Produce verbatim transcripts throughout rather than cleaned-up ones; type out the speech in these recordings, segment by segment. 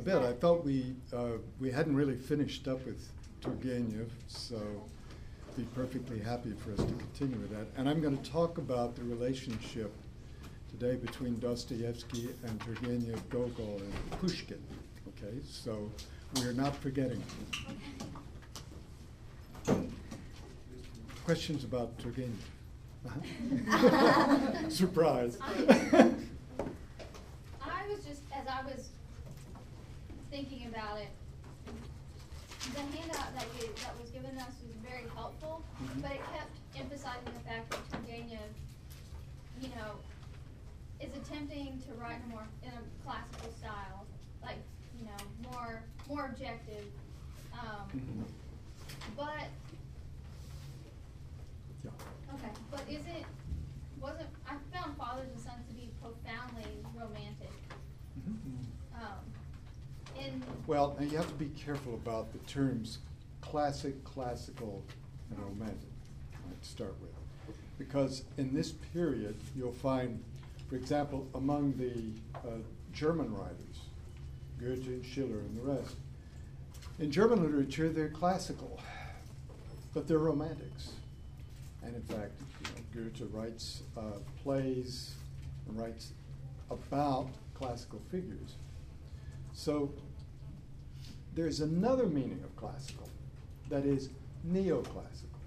bit. I felt we uh, we hadn't really finished up with Turgenev, so be perfectly happy for us to continue with that. And I'm going to talk about the relationship today between Dostoevsky and Turgenev, Gogol, and Pushkin. Okay, so we are not forgetting. Questions about Turgenev? Uh-huh. Surprise. I was just, as I was thinking about it, the handout that you, that was given us was very helpful, mm-hmm. but it kept emphasizing the fact that Turgenev, you know, is attempting to write in a more in a classical style, like, you know, more more objective. Um, mm-hmm. But yeah. Okay, but is it wasn't I found Fathers and Sons to be profoundly romantic. Mm-hmm. Um, in well, and you have to be careful about the terms classic, classical, and romantic, right, to start with. Because in this period, you'll find, for example, among the uh, German writers, Goethe, Schiller, and the rest, in German literature, they're classical, but they're romantics. And in fact, you know, Goethe writes uh, plays and writes about classical figures. So there's another meaning of classical that is neoclassical.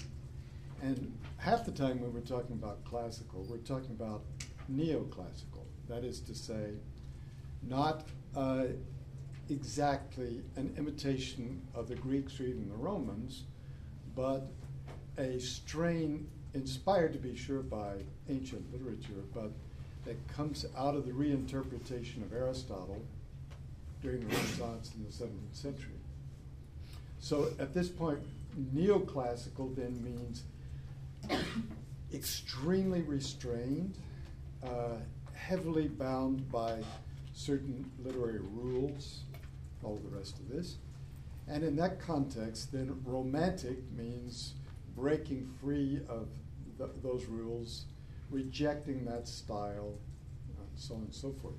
And half the time when we're talking about classical, we're talking about neoclassical. That is to say, not uh, exactly an imitation of the Greeks or even the Romans, but a strain inspired, to be sure, by ancient literature, but that comes out of the reinterpretation of Aristotle during the Renaissance in the seventeenth century. So at this point, neoclassical then means extremely restrained, uh, heavily bound by certain literary rules, all the rest of this. And in that context, then romantic means breaking free of th- those rules, rejecting that style, and so on and so forth.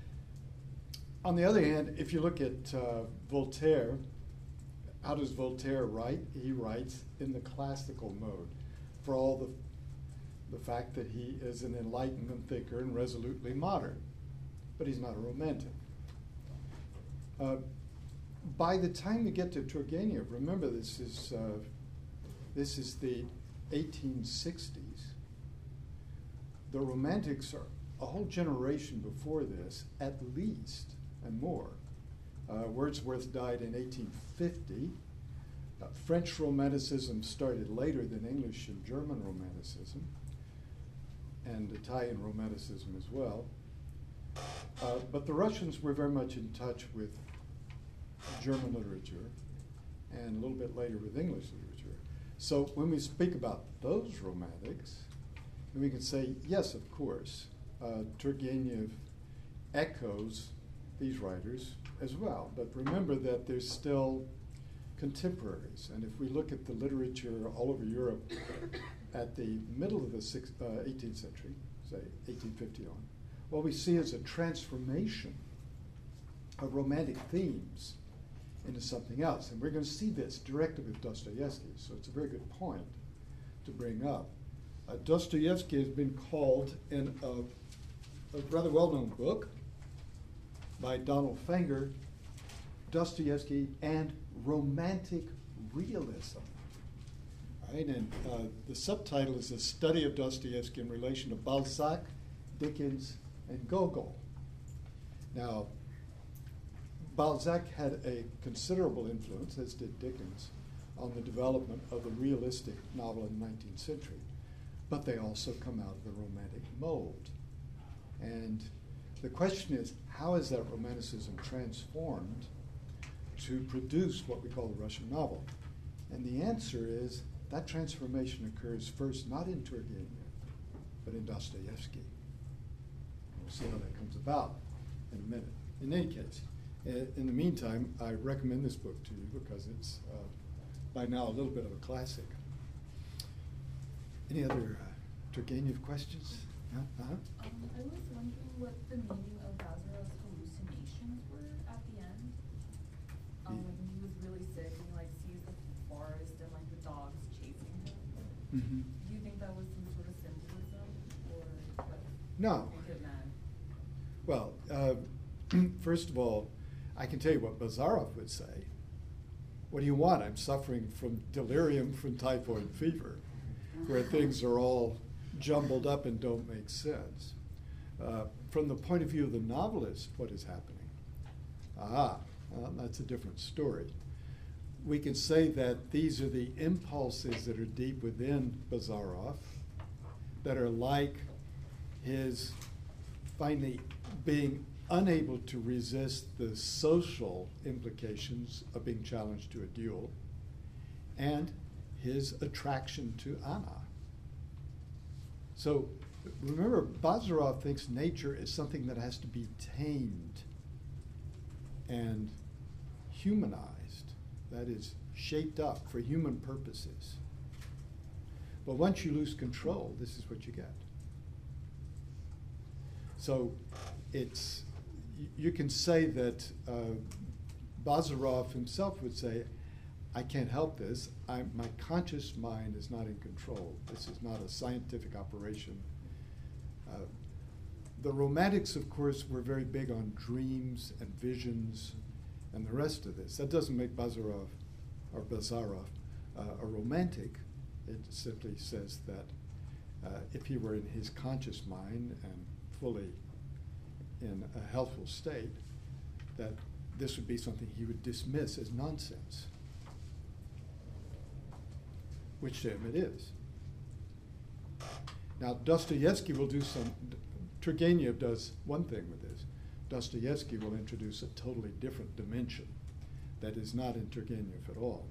On the other hand, if you look at uh, Voltaire, how does Voltaire write? He writes in the classical mode, for all the, the fact that he is an Enlightenment thinker and resolutely modern, but he's not a romantic. Uh, by the time we get to Turgenev, remember this is uh, this is the eighteen sixties. The Romantics are a whole generation before this, at least, and more. Uh, Wordsworth died in eighteen fifty. Uh, French Romanticism started later than English and German Romanticism, and Italian Romanticism as well. Uh, but the Russians were very much in touch with German literature, and a little bit later with English literature. So when we speak about those romantics, then we can say, yes, of course, uh, Turgenev echoes these writers as well. But remember that they're still contemporaries. And if we look at the literature all over Europe at the middle of the six, uh, eighteenth century, say eighteen fifty on, what we see is a transformation of romantic themes into something else. And we're going to see this directly with Dostoevsky, so it's a very good point to bring up. Uh, Dostoevsky has been called in a, a rather well-known book by Donald Fenger, Dostoevsky and Romantic Realism. Right? And uh, the subtitle is A Study of Dostoevsky in Relation to Balzac, Dickens, and Gogol. Now, Balzac had a considerable influence, as did Dickens, on the development of the realistic novel in the nineteenth century. But they also come out of the Romantic mold. And the question is, how is that Romanticism transformed to produce what we call the Russian novel? And the answer is that transformation occurs first not in Turgenev, but in Dostoevsky. We'll see how that comes about in a minute. In any case, in the meantime, I recommend this book to you because it's uh, by now a little bit of a classic. Any other uh, Turgenev questions? Yeah? Uh-huh. Um, I was wondering what the meaning of Lazarus' hallucinations were at the end. Mm-hmm. Do you think that was some sort of symbolism, or what? No. It did not. Well, uh, first of all, I can tell you what Bazarov would say. What do you want? I'm suffering from delirium from typhoid fever, where things are all jumbled up and don't make sense. Uh, from the point of view of the novelist, what is happening? Ah, well, that's a different story. We can say that these are the impulses that are deep within Bazarov, that are like his finally being unable to resist the social implications of being challenged to a duel, and his attraction to Anna. So remember, Bazarov thinks nature is something that has to be tamed and humanized, that is, shaped up for human purposes. But once you lose control, this is what you get. So it's, you can say that uh, Bazarov himself would say, I can't help this. I'm, my conscious mind is not in control. This is not a scientific operation. Uh, the Romantics, of course, were very big on dreams and visions and the rest of this. That doesn't make Bazarov or Bazarov uh, a romantic. It simply says that uh, if he were in his conscious mind and fully in a healthful state, that this would be something he would dismiss as nonsense, which to him it is. Now, Dostoevsky will do some, Turgenev does one thing with this. Dostoevsky will introduce a totally different dimension that is not in Turgenev at all.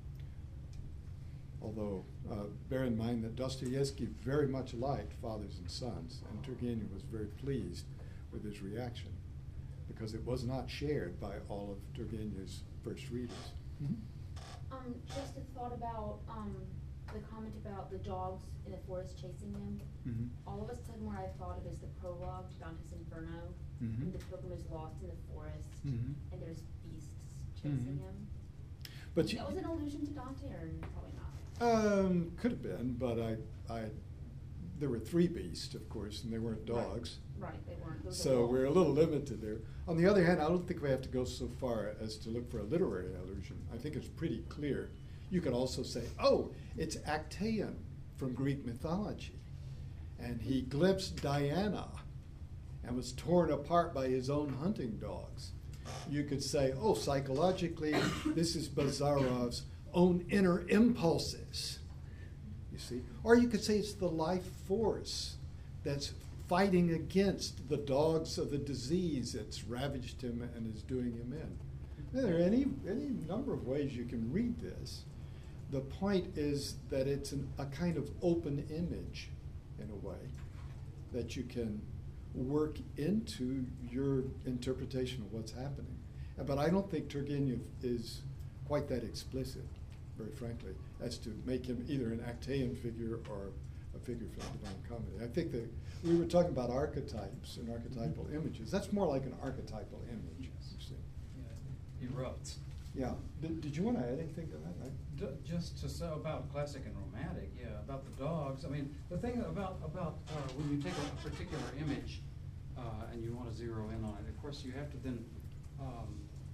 Although, uh, bear in mind that Dostoevsky very much liked Fathers and Sons, and Turgenev was very pleased with his reaction, because it was not shared by all of Turgenev's first readers. Mm-hmm. Um, just a thought about um, the comment about the dogs in the forest chasing him. Mm-hmm. All of a sudden, what I thought of is the prologue to Dante's Inferno, Mm-hmm. when the pilgrim is lost in the forest, Mm-hmm. and there's beasts chasing Mm-hmm. him. But you, that was an allusion to Dante, or probably not? Um, could have been, but I, I, there were three beasts, of course, and they weren't dogs. Right, right they weren't. Those So are we're a little limited there. On the other hand, I don't think we have to go so far as to look for a literary allusion. I think it's pretty clear. You could also say, oh, it's Actaeon from Greek mythology. And he glimpsed Diana and was torn apart by his own hunting dogs. You could say, oh, psychologically, this is Bazarov's own inner impulses, you see. Or you could say it's the life force that's fighting against the dogs of the disease that's ravaged him and is doing him in. There are any, any number of ways you can read this. The point is that it's an, a kind of open image, in a way, that you can work into your interpretation of what's happening. But I don't think Turgenev is quite that explicit, very frankly, as to make him either an Actaeon figure or a figure from the Divine Comedy. I think that we were talking about archetypes and archetypal mm-hmm. images. That's more like an archetypal image, you see. Yeah, he erupts. Yeah. Did, did you want to add anything to that? I, D just to say about classic and romantic, yeah, about the dogs. I mean, the thing about about uh, when you take a, a particular image uh, and you want to zero in on it, of course, you have to then, um,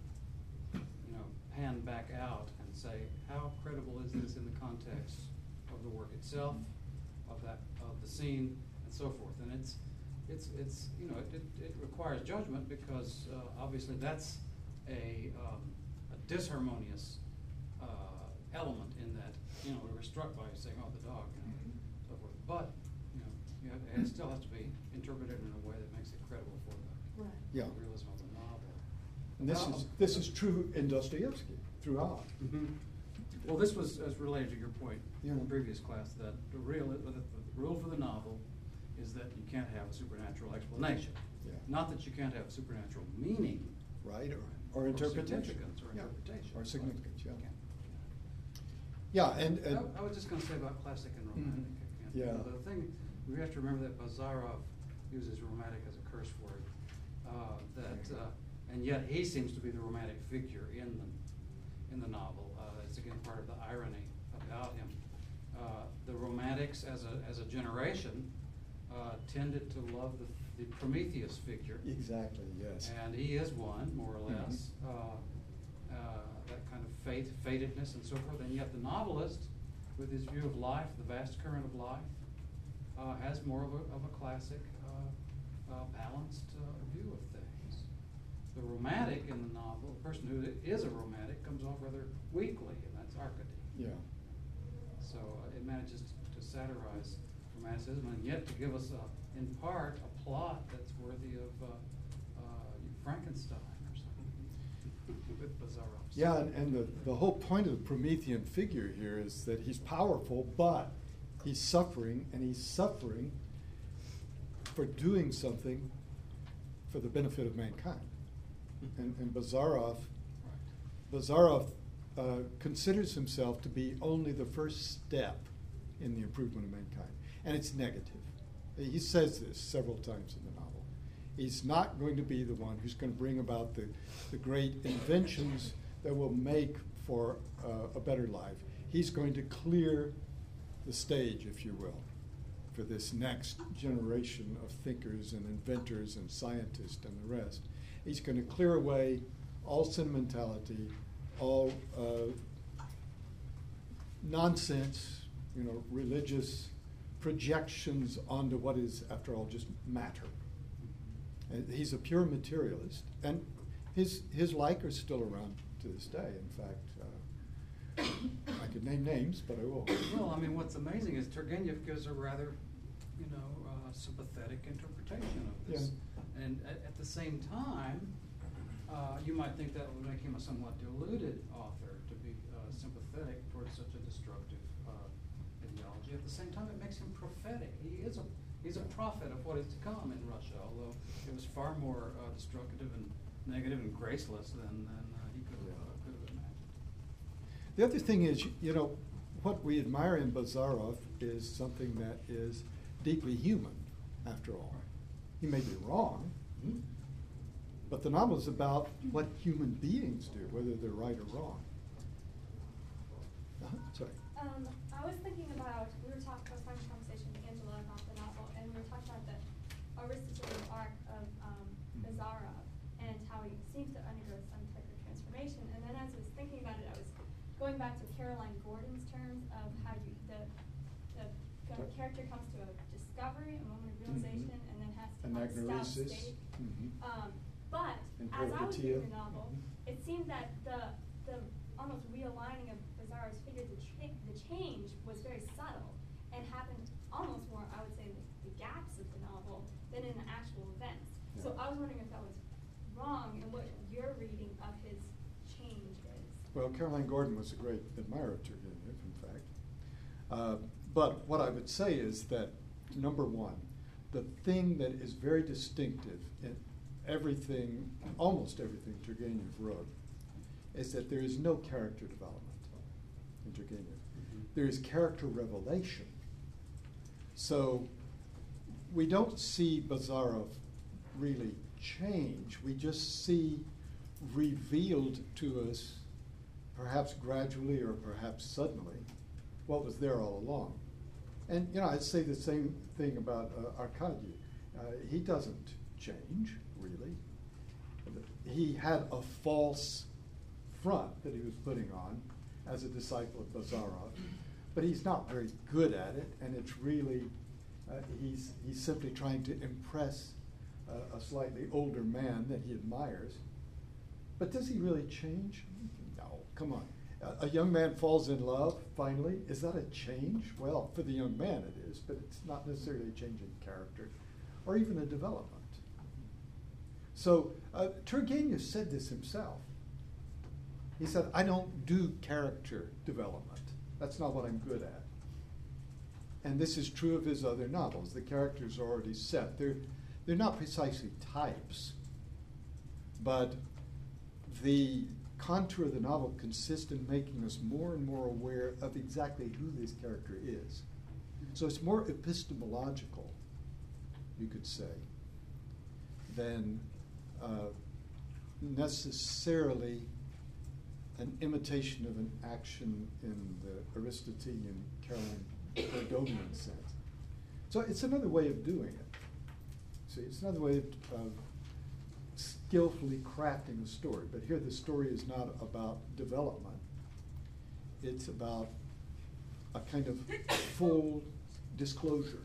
you know, pan back out and say, how credible is this in the context of the work itself, of that of the scene, and so forth. And it's it's it's you know it, it, it requires judgment, because uh, obviously that's a um, a disharmonious uh, element in that, you know, we were struck by saying, oh, the dog, you know, and so forth. But, you know, you have, it still has to be interpreted in a way that makes it credible for the Right. Yeah. realism of the novel. and this Well, is this is true in Dostoevsky throughout. Mm-hmm. Well, this was as related to your point Yeah. in the previous class, that the real the, the rule for the novel is that you can't have a supernatural explanation. Yeah. Not that you can't have supernatural meaning. Right, or, or interpretation. significance, or Yeah. interpretation. Or significance, yeah. You can't. Yeah, and, and I, I was just going to say about classic and romantic. Mhm. again. Yeah. You know, the thing, we have to remember that Bazarov uses romantic as a curse word. Uh, that, uh, and yet he seems to be the romantic figure in the in the novel. Uh, it's again part of the irony about him. uh, the Romantics as a, as a generation uh, tended to love the, the Prometheus figure. Exactly, yes. And he is one, more or less, Mhm. uh, uh, that kind of fate, fatedness and so forth. And yet the novelist, with his view of life, the vast current of life, uh, has more of a, of a classic, uh, uh, balanced uh, view of things. The romantic in the novel, the person who is a romantic, comes off rather weakly, and that's Arcady. Yeah. So uh, it manages to, to satirize romanticism, and yet to give us, a, in part, a plot that's worthy of uh, uh, Frankenstein or something, with Bizarro. Yeah, and, and the, the whole point of the Promethean figure here is that he's powerful, but he's suffering, and he's suffering for doing something for the benefit of mankind. And, and Bazarov, Bazarov uh, considers himself to be only the first step in the improvement of mankind, and it's negative. He says this several times in the novel. He's not going to be the one who's going to bring about the, the great inventions that will make for uh, a better life. He's going to clear the stage, if you will, for this next generation of thinkers and inventors and scientists and the rest. He's going to clear away all sentimentality, all uh, nonsense, you know, religious projections onto what is, after all, just matter. And he's a pure materialist, and his his like are still around to this day. In fact, uh, I could name names, but I won't. Well, I mean, what's amazing is Turgenev gives a rather, you know, uh, sympathetic interpretation of this. Yeah. And at, at the same time, uh, you might think that would make him a somewhat deluded author to be uh, sympathetic towards such a destructive uh, ideology. At the same time, it makes him prophetic. He is a he's a prophet of what is to come in Russia, although it was far more uh, destructive and negative and graceless than, than uh, he could have, uh, could have imagined. The other thing is, you know, what we admire in Bazarov is something that is deeply human, after all. He may be wrong, but the novel is about what human beings do, whether they're right or wrong. Uh-huh. Sorry. Um, I was thinking about, we were talking, I was having a conversation with Angela about the novel, and we were talking about the Aristotelian arc of um, Bazarov, and how he seems to undergo some type of transformation. And then as I was thinking about it, I was going back to Caroline Gordon's terms of how you, the, the, the character comes to a discovery, a moment of realization, Mm-hmm. and then has to Anagnoresis. state. Mm-hmm. Um, but And as I was peripeteia. reading the novel, it seemed that the the almost realigning of Bazaro's figure, the, cha the change was very subtle and happened almost more, I would say, in the, the gaps of the novel than in the actual events. Yeah. So I was wondering if that was wrong and what your reading of his change is. Well, Caroline Gordon was a great admirer of Turgenev, in fact. Uh, but what I would say is that, number one, the thing that is very distinctive in everything, almost everything Turgenev wrote, is that there is no character development in Turgenev. Mm-hmm. There is character revelation. So we don't see Bazarov really change. We just see revealed to us, perhaps gradually or perhaps suddenly, what was there all along. And, you know, I'd say the same thing about uh, Arkady. Uh, he doesn't change, really. He had a false front that he was putting on as a disciple of Bazarov, but he's not very good at it, and it's really, uh, he's, he's simply trying to impress uh, a slightly older man that he admires. But does he really change? No, come on. A young man falls in love, finally. Is that a change? Well, for the young man it is, but it's not necessarily a change in character or even a development. So uh, Turgenev said this himself. He said, I don't do character development. That's not what I'm good at. And this is true of his other novels. The characters are already set. They're, they're not precisely types, but the contour of the novel consists in making us more and more aware of exactly who this character is. So it's more epistemological, you could say, than uh, necessarily an imitation of an action in the Aristotelian Caroline Gordonian sense. So it's another way of doing it. See, it's another way of, of skillfully crafting a story. But here the story is not about development. It's about a kind of full disclosure.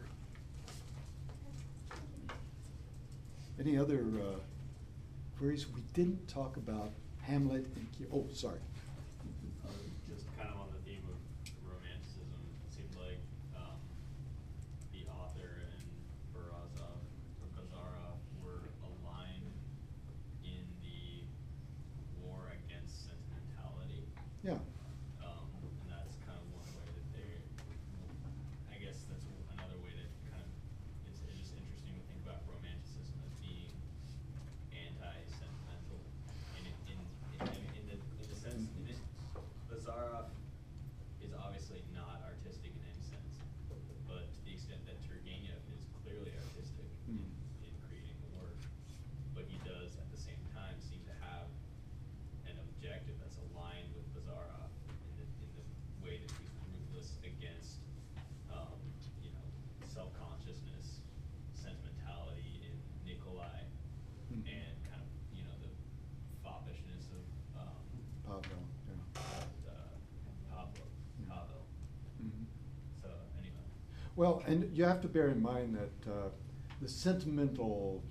Any other uh, queries? We didn't talk about Hamlet and Ki- oh, sorry. Uh, just kind of on the theme of romanticism, it seemed like um, the author and Barazov or Bazarov were aligned in the war against sentimentality. Yeah. Um, and that's kind of one way that they, I guess that's another way to kind of, it's, it's just interesting to think about romanticism as being anti-sentimental. And in, in, in, in, the, in the sense, in it, Bazarov is obviously not artistic in any sense, but to the extent that Turgenev is clearly artistic Mm. in, in creating the work, but he does at the same time seem to have an objective that's aligned with Bazarov in the, in the way that he's ruthless against, um, you know, self-consciousness, sentimentality in Nikolai, Mm. and kind of, you know, the foppishness of, um, Pavel, yeah. uh, Pablo, Pavel. Mhm. So, anyway. Well, and you have to bear in mind that uh, the sentimental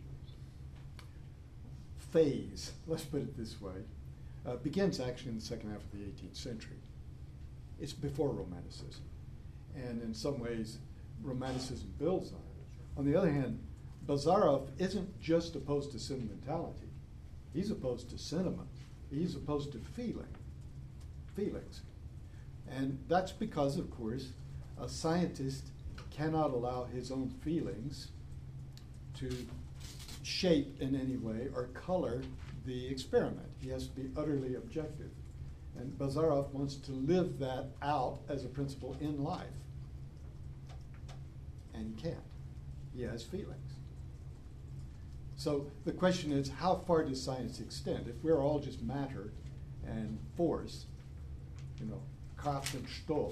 phase, let's put it this way, uh, begins actually in the second half of the eighteenth century. It's before Romanticism. And in some ways, Romanticism builds on it. On the other hand, Bazarov isn't just opposed to sentimentality. He's opposed to sentiment. He's opposed to feeling, feelings. And that's because, of course, a scientist cannot allow his own feelings to shape in any way or color the experiment. He has to be utterly objective. And Bazarov wants to live that out as a principle in life. And he can't. He has feelings. So the question is, how far does science extend? If we're all just matter and force, you know, Kraft and Stoff,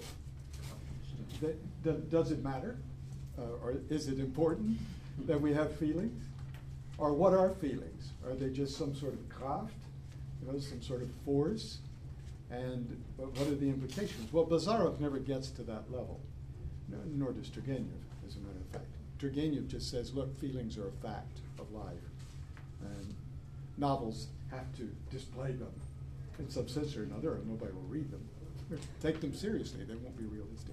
th- th- does it matter? Uh, or is it important that we have feelings? Or what are feelings? Are they just some sort of Kraft, you know, some sort of force? And but what are the implications? Well, Bazarov never gets to that level, no, nor does Turgenev, as a matter of fact. Turgenev just says, look, feelings are a fact of life. And novels have to display them in some sense or another, or nobody will read them. Take them seriously, they won't be realistic.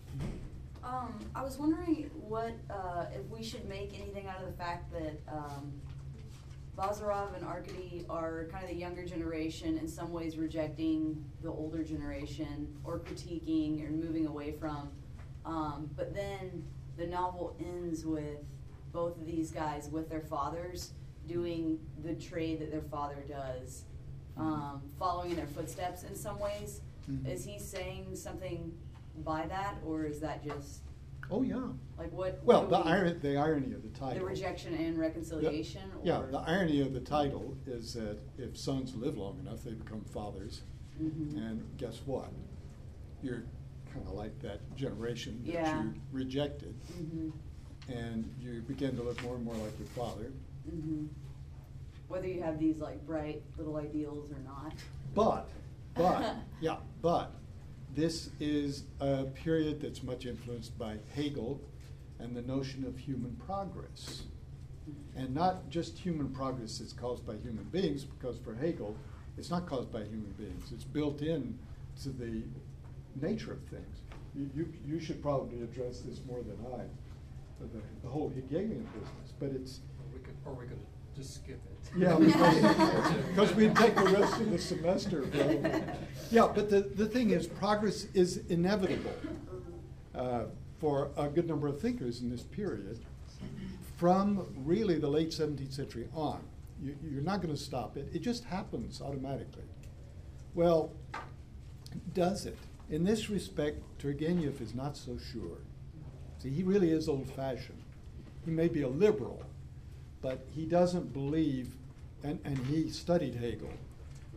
Um, I was wondering what, uh, if we should make anything out of the fact that, um, Bazarov and Arkady are kind of the younger generation, in some ways rejecting the older generation, or critiquing, or moving away from. Um, but then the novel ends with both of these guys with their fathers doing the trade that their father does, um, following in their footsteps in some ways. Mhm. Is he saying something by that, or is that just, Oh, yeah. like, what? Well, what the, do we- ir- the irony of the title. The rejection and reconciliation? The- Yeah, or- the irony of the title is that if sons live long enough, they become fathers. Mhm. And guess what? You're kind of like that generation that Yeah. you rejected. Mhm. And you begin to look more and more like your father. Mhm. Whether you have these like bright little ideals or not. But, but, yeah, but this is a period that's much influenced by Hegel and the notion of human progress. And not just human progress that's caused by human beings, because for Hegel, it's not caused by human beings. It's built in to the nature of things. You, you, you should probably address this more than I, the, the whole Hegelian business, but it's, Or we could, or we could just skip it. yeah, because, because we'd take the rest of the semester. Probably. Yeah, but the, the thing is, progress is inevitable uh, for a good number of thinkers in this period from really the late seventeenth century on. You, you're not going to stop it. It just happens automatically. Well, does it? In this respect, Turgenev is not so sure. See, he really is old-fashioned. He may be a liberal, but he doesn't believe, and, and he studied Hegel,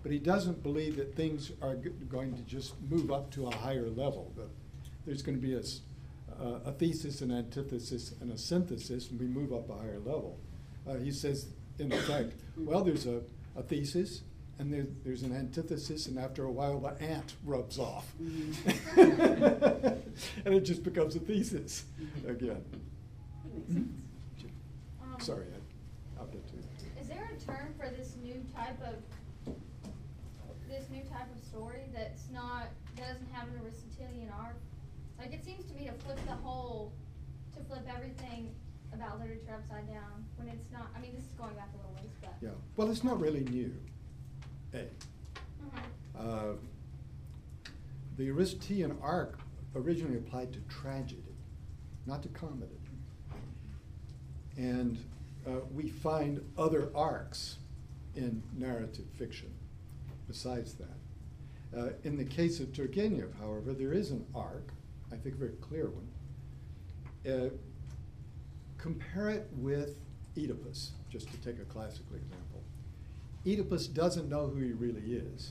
but he doesn't believe that things are g- going to just move up to a higher level. That there's going to be a, s- uh, a thesis, an antithesis, and a synthesis, and we move up a higher level. Uh, he says, in effect, well, there's a, a thesis, and there, there's an antithesis, and after a while, the ant rubs off. And it just becomes a thesis again. Mhm. Um, Sorry, I, I'll get to it. Is there a term for this new type of, this new type of story that's not, that doesn't have an Aristotelian arc? Like, it seems to me to flip the whole, to flip everything about literature upside down, when it's not, I mean, this is going back a little ways, but. Yeah, well, it's not really new, A. Mhm. Uh, the Aristotelian arc originally applied to tragedy, not to comedy. And uh, we find other arcs in narrative fiction besides that. Uh, in the case of Turgenev, however, there is an arc, I think a very clear one. Uh, compare it with Oedipus, just to take a classical example. Oedipus doesn't know who he really is.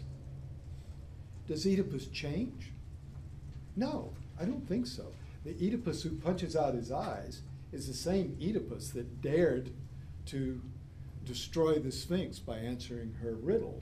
Does Oedipus change? No, I don't think so. The Oedipus who punches out his eyes is the same Oedipus that dared to destroy the Sphinx by answering her riddle.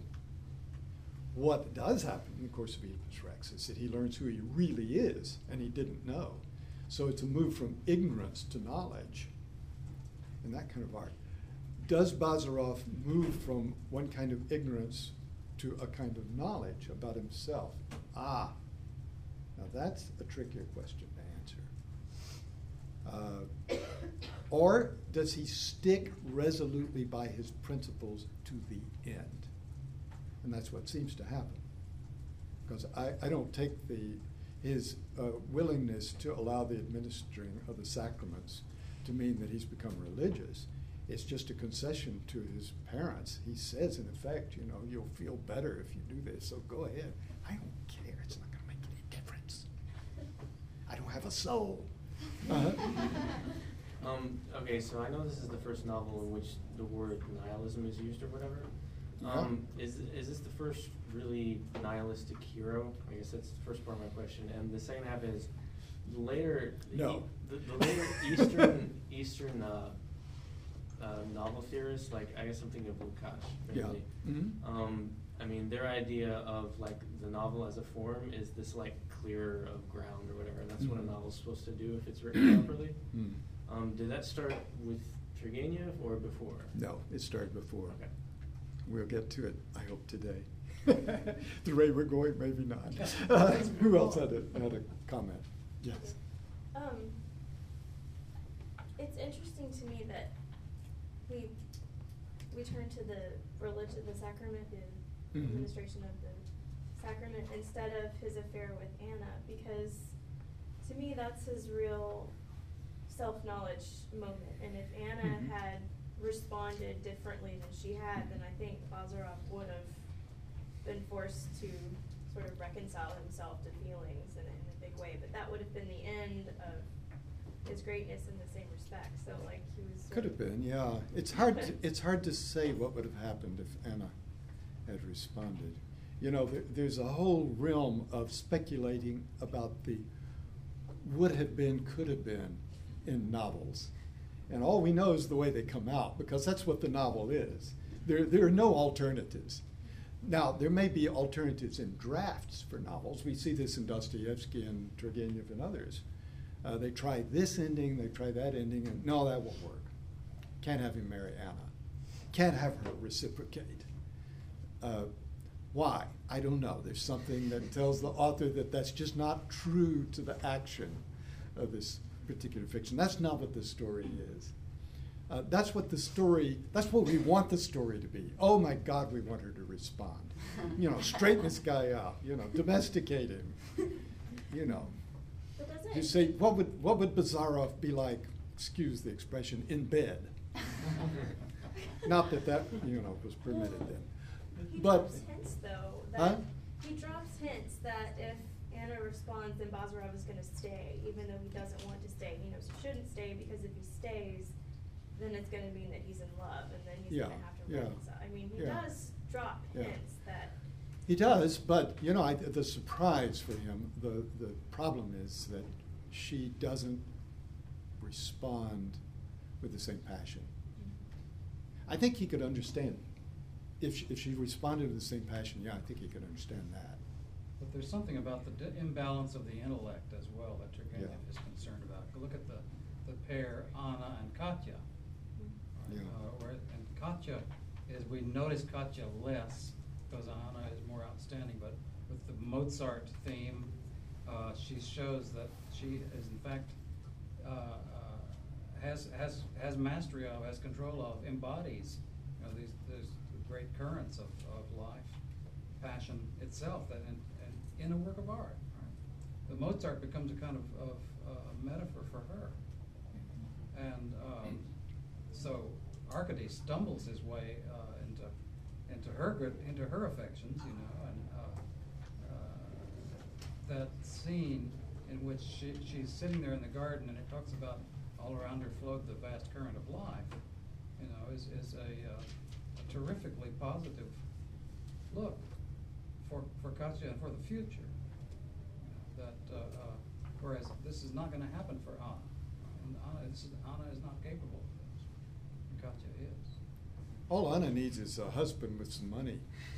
What does happen in the course of Oedipus Rex is that he learns who he really is, and he didn't know. So it's a move from ignorance to knowledge, and that kind of art. Does Bazarov move from one kind of ignorance to a kind of knowledge about himself? Ah, now that's a trickier question to answer. Uh, or does he stick resolutely by his principles to the end? And that's what seems to happen. Because I, I don't take the, his uh, willingness to allow the administering of the sacraments to mean that he's become religious. It's just a concession to his parents. He says, in effect, you know, you'll feel better if you do this, so go ahead. I don't care. It's not going to make any difference. I don't have a soul. Uh-huh. Um, okay, so I know this is the first novel in which the word nihilism is used or whatever. Um, is, is this the first really nihilistic hero? I guess that's the first part of my question. And the second half is later, No. the, the later Eastern, Eastern uh, uh, novel theorists, like I guess I'm thinking of Lukács, Yeah. mainly. Mhm. Um, I mean, their idea of like the novel as a form is this like clear of ground or whatever, and that's what a Mhm. novel's supposed to do if it's written properly. Mm. Um, did that start with Turgenev or before? No, it started before. Okay. We'll get to it, I hope, today. The way we're going, maybe not. Uh, who else had a, had a comment? Yes. Um, it's interesting to me that we we turn to the religion, the sacrament, the Mhm. administration of the sacrament instead of his affair with Anna, because to me that's his real self-knowledge moment. And if Anna Mhm. had responded differently than she had, then I think Bazarov would have been forced to sort of reconcile himself to feelings in, in a big way. But that would have been the end of his greatness in the same respect. So like he was. sort Could have of- been, yeah. It's hard. To, it's hard to say what would have happened if Anna had responded. You know, there, there's a whole realm of speculating about the would have been, could have been in novels, and all we know is the way they come out, because that's what the novel is. There, there are no alternatives. Now, there may be alternatives in drafts for novels. We see this in Dostoevsky and Turgenev and others. Uh, they try this ending, they try that ending, and no, that won't work. Can't have him marry Anna. Can't have her reciprocate. Uh, why? I don't know. There's something that tells the author that that's just not true to the action of this particular fiction. That's not what the story is. Uh, that's what the story, that's what we want the story to be. Oh my God, we want her to respond. You know, straighten this guy out, you know, domesticate him. You know. But doesn't You it- say, what would what would Bazarov be like, excuse the expression, in bed? Not that that, you know, was permitted then. He But, drops hints, though. That Huh? He drops hints that if Anna responds, then Bazarov is going to stay, even though he doesn't want to stay. He knows he shouldn't stay, because if he stays, then it's going to mean that he's in love, and then he's Yeah, going to have to yeah, reconcile. I mean, he yeah. does drop Yeah. hints that He does, but you know, I, the surprise for him, the, the problem is that she doesn't respond with the same passion. I think he could understand. If she, if she responded with the same passion, yeah, I think he could understand that. But there's something about the di- imbalance of the intellect as well that Turgenev Yeah. is concerned about. Look at the, the pair Anna and Katya. Right? Yeah. Uh, where, and Katya is, we notice Katya less because Anna is more outstanding, but with the Mozart theme, uh, she shows that she is in fact uh, uh, has has has mastery of, has control of, embodies, you know, these these great currents of, of life, passion itself, that in, in, in a work of art. Right? The Mozart becomes a kind of, of uh, metaphor for her, and um, so Arcady stumbles his way uh, into into her good into her affections, you know, and uh, uh, that scene in which she, she's sitting there in the garden and it talks about all around her flowed the vast current of life, you know, is is a, uh, a terrifically positive look for for Katya and for the future. You know, that uh, uh, whereas this is not going to happen for Anna, and Anna this is, Anna is not capable of this, and Katya is. All Anna needs is a husband with some money.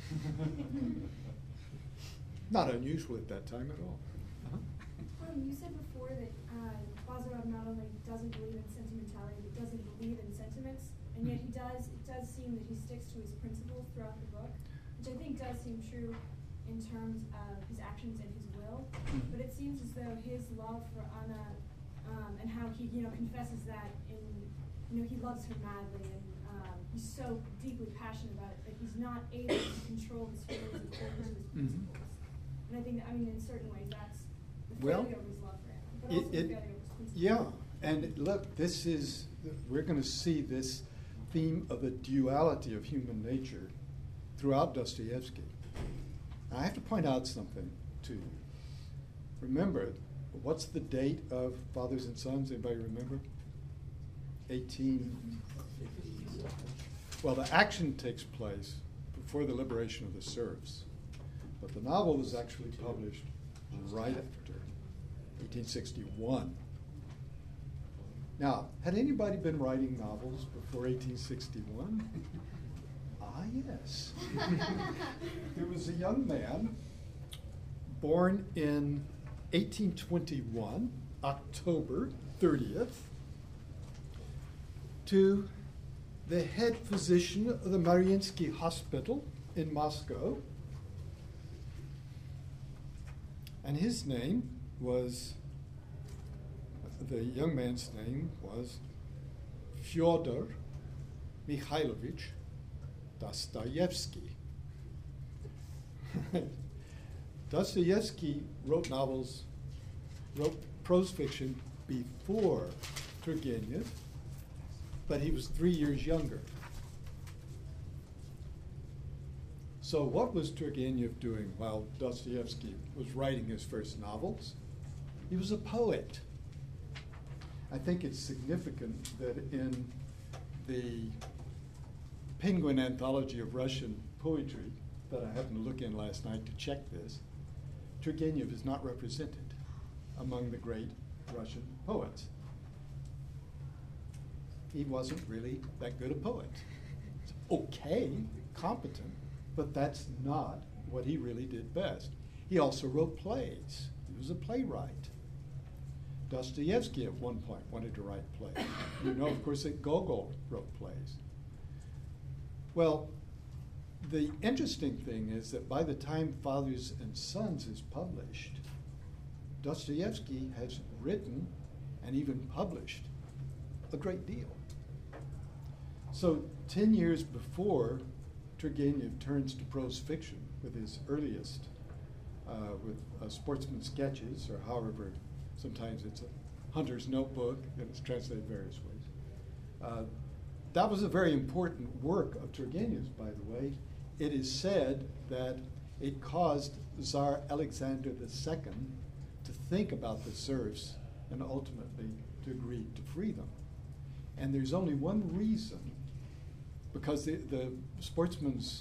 Not unusual at that time at all. Uh-huh. Um, you said before that uh, Bazarov not only doesn't believe in sentimentality, but doesn't believe in sentiments, and yet he does. It does seem that he sticks to his principles throughout the book, which I think does seem true in terms of his actions and his will. But it seems as though his love for Anna um, and how he, you know, confesses that in, you know, he loves her madly, and um, he's so deeply passionate about it that he's not able to control his feelings according to his principles. Mhm. And I think, I mean, in certain ways, that's the Well, failure of his love for Anna, but It, also the it, failure of his principles. yeah, and look, this is, we're going to see this theme of the duality of human nature throughout Dostoevsky. I have to point out something to you. Remember, what's the date of Fathers and Sons? Anybody remember? eighteen. Well, the action takes place before the liberation of the serfs, but the novel was actually published right after, eighteen sixty-one. Now, had anybody been writing novels before eighteen sixty-one? Ah, yes. There was a young man born in eighteen twenty-one, October thirtieth, to the head physician of the Mariinsky Hospital in Moscow. And his name was, the young man's name was Fyodor Mikhailovich Dostoevsky. Dostoevsky wrote novels, wrote prose fiction before Turgenev, but he was three years younger. So what was Turgenev doing while Dostoevsky was writing his first novels? He was a poet. I think it's significant that in the Penguin Anthology of Russian Poetry that I happened to look in last night to check this, Turgenev is not represented among the great Russian poets. He wasn't really that good a poet. Okay, competent, but that's not what he really did best. He also wrote plays. He was a playwright. Dostoevsky at one point wanted to write plays. You know, of course, that Gogol wrote plays. Well, the interesting thing is that by the time Fathers and Sons is published, Dostoevsky has written and even published a great deal. So ten years before Turgenev turns to prose fiction with his earliest, uh, with uh, Sportsman's Sketches, or however, sometimes it's a Hunter's Notebook, and it's translated various ways. Uh, that was a very important work of Turgenev's, by the way. It is said that it caused Tsar Alexander the Second to think about the serfs and ultimately to agree to free them. And there's only one reason, because the, the Sportsman's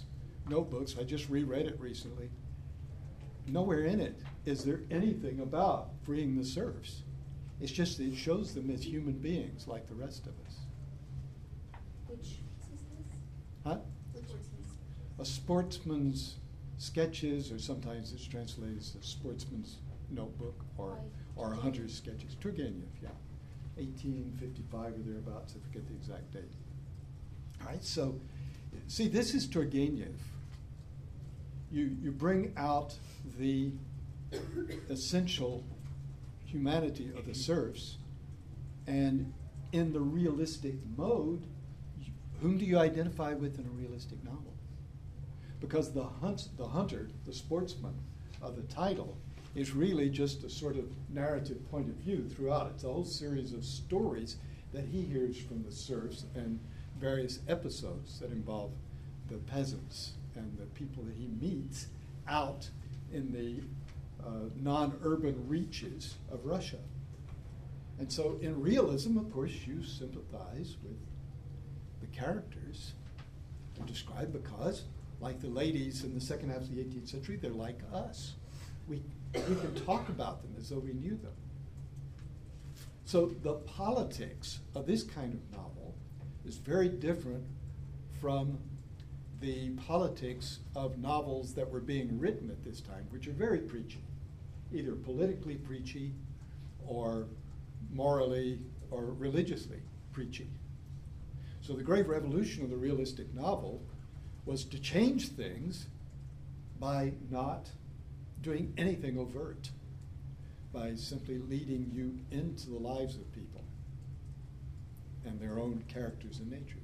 notebooks. I just reread it recently. Nowhere in it is there anything about freeing the serfs. It's just that it shows them as human beings like the rest of us. Which, Huh? which is A sportsman's sketches, or sometimes it's translated as a sportsman's notebook, or By or a Turgenev. hunter's sketches. Turgenev, yeah, eighteen fifty-five or thereabouts. I forget the exact date. All right, so see, this is Turgenev. You you bring out the essential humanity of the serfs, and in the realistic mode, whom do you identify with in a realistic novel? Because the hunt, the hunter, the sportsman of the title is really just a sort of narrative point of view throughout. It's a whole series of stories that he hears from the serfs and various episodes that involve the peasants and the people that he meets out in the uh, non-urban reaches of Russia. And so in realism, of course, you sympathize with the characters are described because, like the ladies in the second half of the eighteenth century, they're like us. We, we can talk about them as though we knew them. So the politics of this kind of novel is very different from the politics of novels that were being written at this time, which are very preachy, either politically preachy or morally or religiously preachy. So the great revolution of the realistic novel was to change things by not doing anything overt, by simply leading you into the lives of people and their own characters and natures.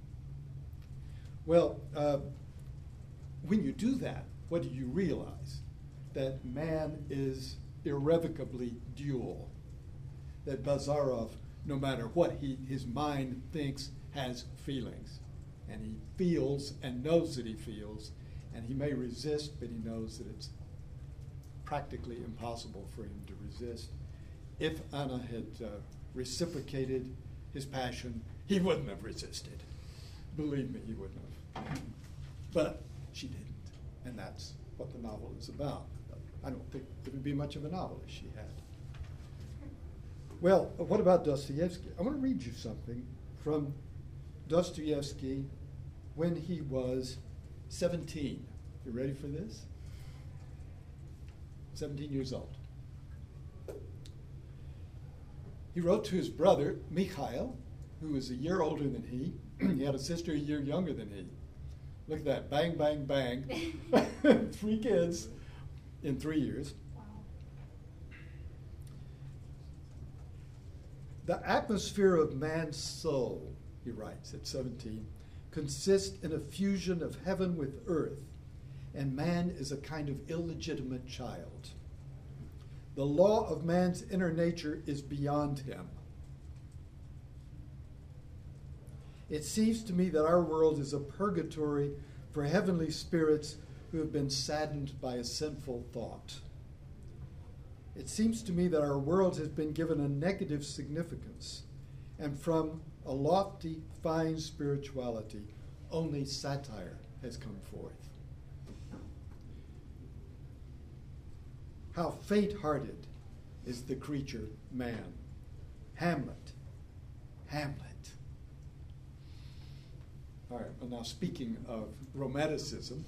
Well, uh, when you do that, what do you realize? That man is irrevocably dual. That Bazarov, no matter what he, his mind thinks, has feelings. And he feels and knows that he feels, and he may resist, but he knows that it's practically impossible for him to resist. If Anna had uh, reciprocated his passion, he wouldn't have resisted. Believe me, he wouldn't have. But she didn't, and that's what the novel is about. I don't think it would be much of a novel if she had. Well, what about Dostoevsky? I want to read you something from Dostoevsky when he was seventeen. You ready for this? seventeen years old. He wrote to his brother, Mikhail, who was a year older than he. He had a sister a year younger than he. Look at that, bang, bang, bang. Three kids in three years. Wow. The atmosphere of man's soul, he writes at seventeen, consists in a fusion of heaven with earth, and man is a kind of illegitimate child. The law of man's inner nature is beyond him. It seems to me that our world is a purgatory for heavenly spirits who have been saddened by a sinful thought. It seems to me that our world has been given a negative significance, and from a lofty, fine spirituality, only satire has come forth. How faint-hearted is the creature man. Hamlet. Hamlet. All right, well, now speaking of romanticism,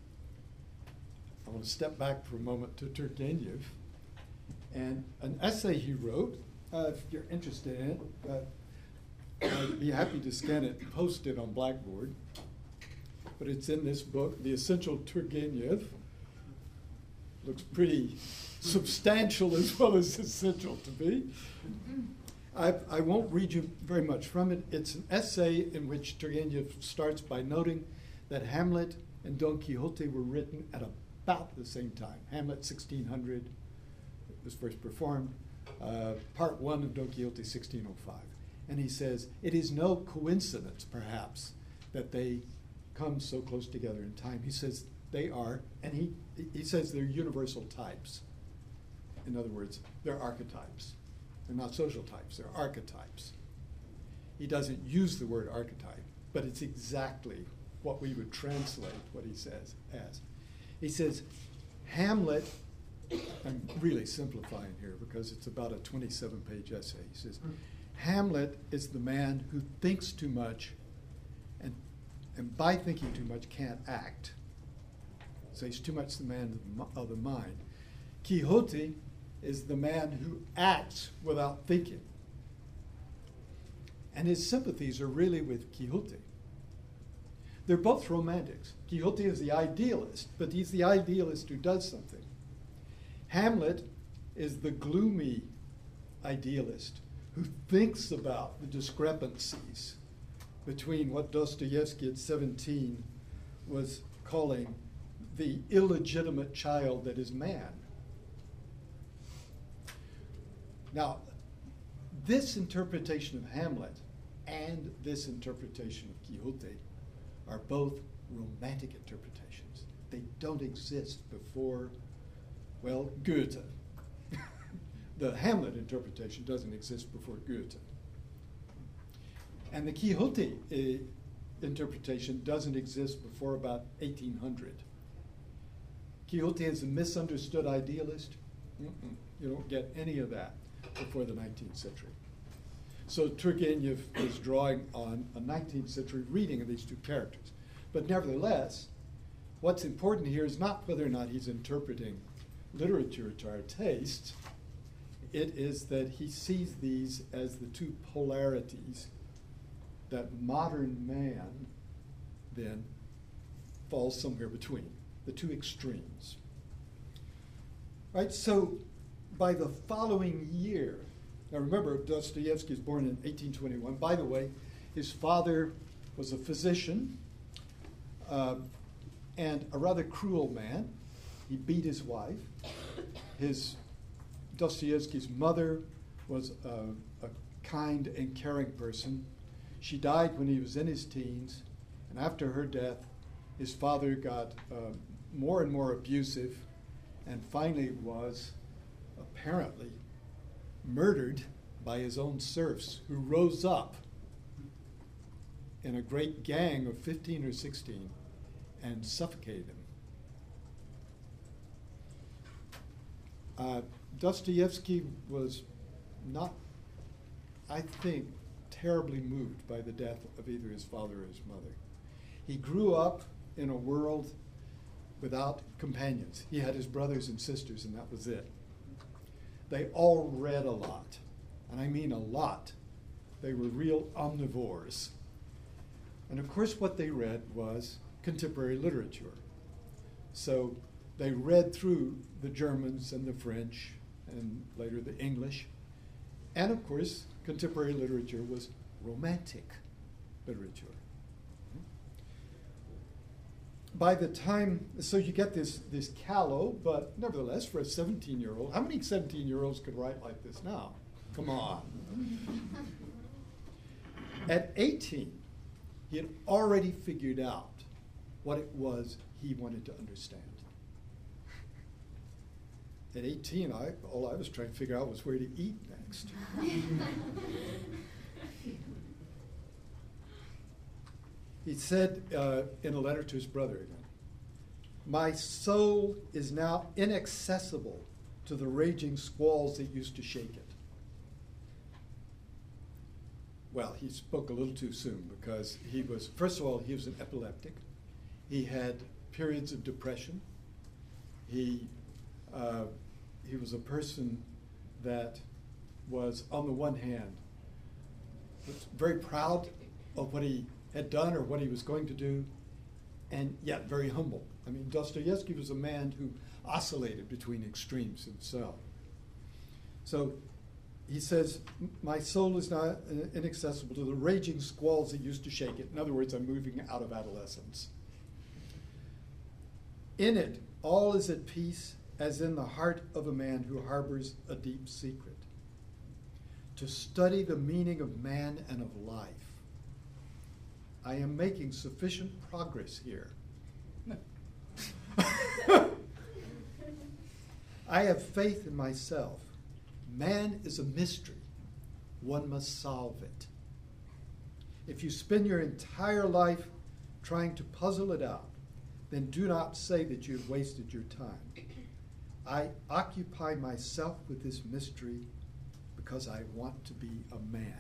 I want to step back for a moment to Turgenev and an essay he wrote. Uh, if you're interested in it, uh, I'd be happy to scan it and post it on Blackboard. But it's in this book, The Essential Turgenev. Looks pretty substantial as well as essential to me. I, I won't read you very much from it. It's an essay in which Turgenev starts by noting that Hamlet and Don Quixote were written at about the same time. Hamlet, sixteen hundred, was first performed. Uh, part one of Don Quixote, sixteen oh five. And he says, it is no coincidence, perhaps, that they come so close together in time. He says they are, and he, he says they're universal types. In other words, they're archetypes. They're not social types, they're archetypes. He doesn't use the word archetype, but it's exactly what we would translate what he says as. He says, Hamlet, I'm really simplifying here because it's about a twenty-seven page essay. He says, Hamlet is the man who thinks too much and, and by thinking too much can't act. So he's too much the man of the mind. Quixote is the man who acts without thinking. And his sympathies are really with Quixote. They're both romantics. Quixote is the idealist, but he's the idealist who does something. Hamlet is the gloomy idealist who thinks about the discrepancies between what Dostoevsky at seventeen was calling the illegitimate child that is man. Now, this interpretation of Hamlet and this interpretation of Quixote are both romantic interpretations. They don't exist before, well, Goethe. The Hamlet interpretation doesn't exist before Goethe. And the Quixote uh, interpretation doesn't exist before about eighteen hundred. Quixote is a misunderstood idealist. Mm-mm. You don't get any of that before the nineteenth century. So Turgenev is drawing on a nineteenth century reading of these two characters. But nevertheless, what's important here is not whether or not he's interpreting literature to our taste. It is that he sees these as the two polarities that modern man then falls somewhere between, the two extremes. Right, so by the following year, now remember Dostoevsky is born in eighteen twenty-one. By the way, his father was a physician uh, and a rather cruel man. He beat his wife. His Dostoevsky's mother was a, a kind and caring person. She died when he was in his teens, and after her death, his father got uh, more and more abusive, and finally was apparently murdered by his own serfs, who rose up in a great gang of fifteen or sixteen and suffocated him. Uh, Dostoevsky was not, I think, terribly moved by the death of either his father or his mother. He grew up in a world without companions. He had his brothers and sisters, and that was it. They all read a lot, and I mean a lot. They were real omnivores. And of course what they read was contemporary literature. So they read through the Germans and the French and later the English. And of course, contemporary literature was romantic literature. By the time, so you get this, this callow, but nevertheless, for a seventeen-year-old, how many seventeen-year-olds could write like this now? Come on. At eighteen, he had already figured out what it was he wanted to understand. At eighteen, I, all I was trying to figure out was where to eat next. He said uh, in a letter to his brother again, "My soul is now inaccessible to the raging squalls that used to shake it." Well, he spoke a little too soon because he was, first of all, he was an epileptic. He had periods of depression. He, uh, he was a person that was, on the one hand, was very proud of what he had done or what he was going to do, and yet very humble. I mean, Dostoevsky was a man who oscillated between extremes himself. So he says, "My soul is not inaccessible to the raging squalls that used to shake it." In other words, I'm moving out of adolescence. "In it, all is at peace, as in the heart of a man who harbors a deep secret. To study the meaning of man and of life, I am making sufficient progress here. I have faith in myself. Man is a mystery. One must solve it. If you spend your entire life trying to puzzle it out, then do not say that you have wasted your time. I occupy myself with this mystery because I want to be a man.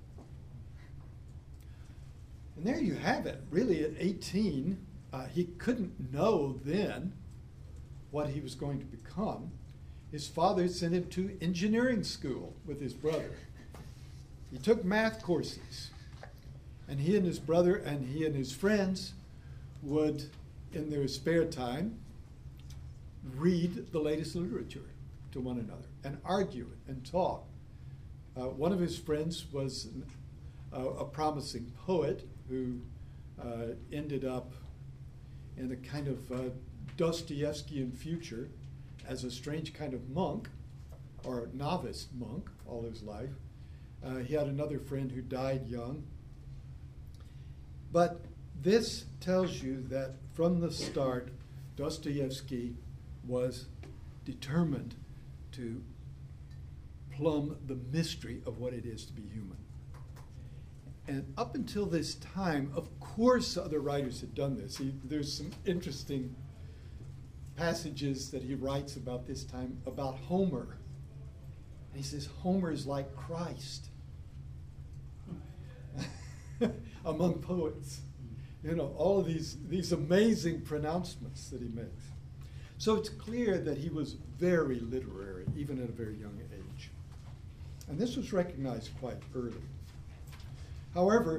And there you have it. Really, at eighteen, uh, he couldn't know then what he was going to become. His father sent him to engineering school with his brother. He took math courses. And he and his brother and he and his friends would, in their spare time, read the latest literature to one another and argue and talk. Uh, one of his friends was an, uh, a promising poet who uh, ended up in a kind of uh, Dostoevskian future as a strange kind of monk, or novice monk, all his life. Uh, he had another friend who died young. But this tells you that from the start, Dostoevsky was determined to plumb the mystery of what it is to be human. And up until this time, of course, other writers had done this. He, there's some interesting passages that he writes about this time about Homer. And he says, Homer is like Christ among poets. You know, all of these, these amazing pronouncements that he makes. So it's clear that he was very literary, even at a very young age. And this was recognized quite early. However,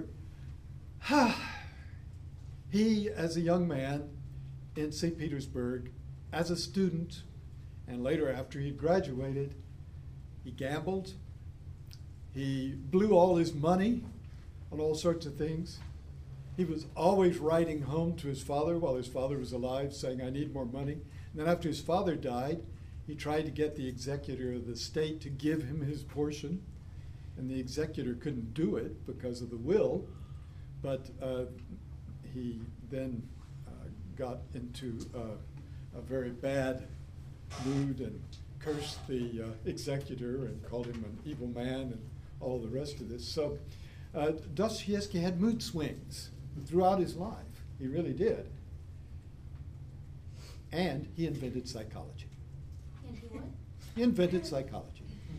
he, as a young man in Saint Petersburg, as a student, and later after he graduated, he gambled. He blew all his money on all sorts of things. He was always writing home to his father while his father was alive, saying, I need more money. And then after his father died, he tried to get the executor of the state to give him his portion. And the executor couldn't do it because of the will. But uh, he then uh, got into uh, a very bad mood and cursed the uh, executor and called him an evil man and all the rest of this. So uh, Dostoevsky had mood swings throughout his life. He really did. And he invented psychology. And he what? He invented psychology.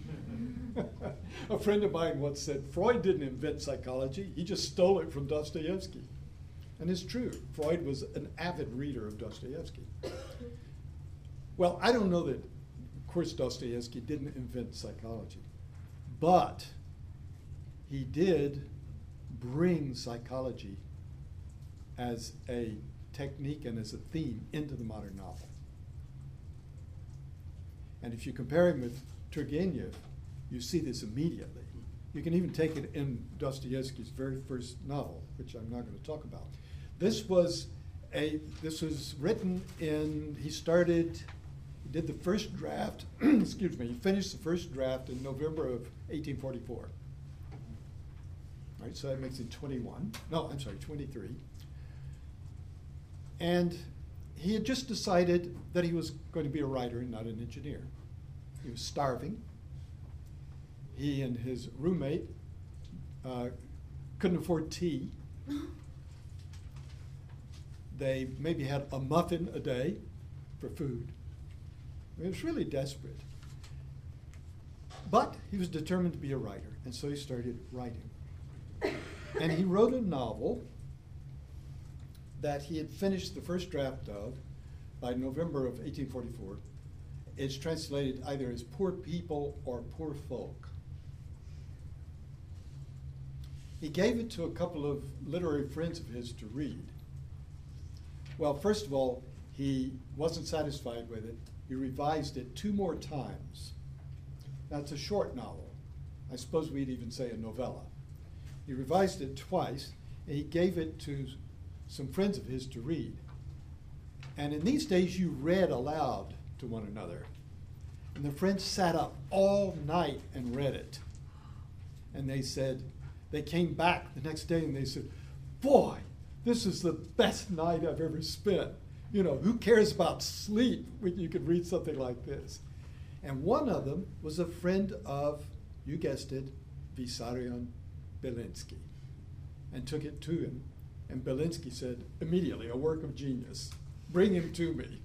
A friend of mine once said, Freud didn't invent psychology, he just stole it from Dostoevsky. And it's true. Freud was an avid reader of Dostoevsky. Well, I don't know that, of course, Dostoevsky didn't invent psychology, but he did bring psychology as a technique and as a theme into the modern novel. And if you compare him with Turgenev, you see this immediately. You can even take it in Dostoevsky's very first novel, which I'm not going to talk about. This was a this was written in, he started, he did the first draft, excuse me, he finished the first draft in November of eighteen forty-four. All right, so that makes it twenty-one. No, I'm sorry, twenty-three. And he had just decided that he was going to be a writer and not an engineer. He was starving. He and his roommate uh, couldn't afford tea. They maybe had a muffin a day for food. I mean, it was really desperate. But he was determined to be a writer, and so he started writing. And he wrote a novel that he had finished the first draft of by November of eighteen forty-four. It's translated either as Poor People or Poor Folk. He gave it to a couple of literary friends of his to read. Well, first of all, he wasn't satisfied with it. He revised it two more times. Now, it's a short novel. I suppose we'd even say a novella. He revised it twice, and he gave it to some friends of his to read. And in these days, you read aloud to one another. And the friends sat up all night and read it. And they said, they came back the next day and they said, boy, this is the best night I've ever spent. You know, who cares about sleep when you could read something like this? And one of them was a friend of, you guessed it, Vissarion Belinsky, and took it to him And Belinsky said, immediately, a work of genius. Bring him to me.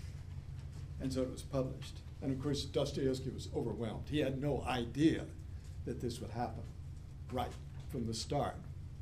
And so it was published. And of course, Dostoevsky was overwhelmed. He had no idea that this would happen right from the start.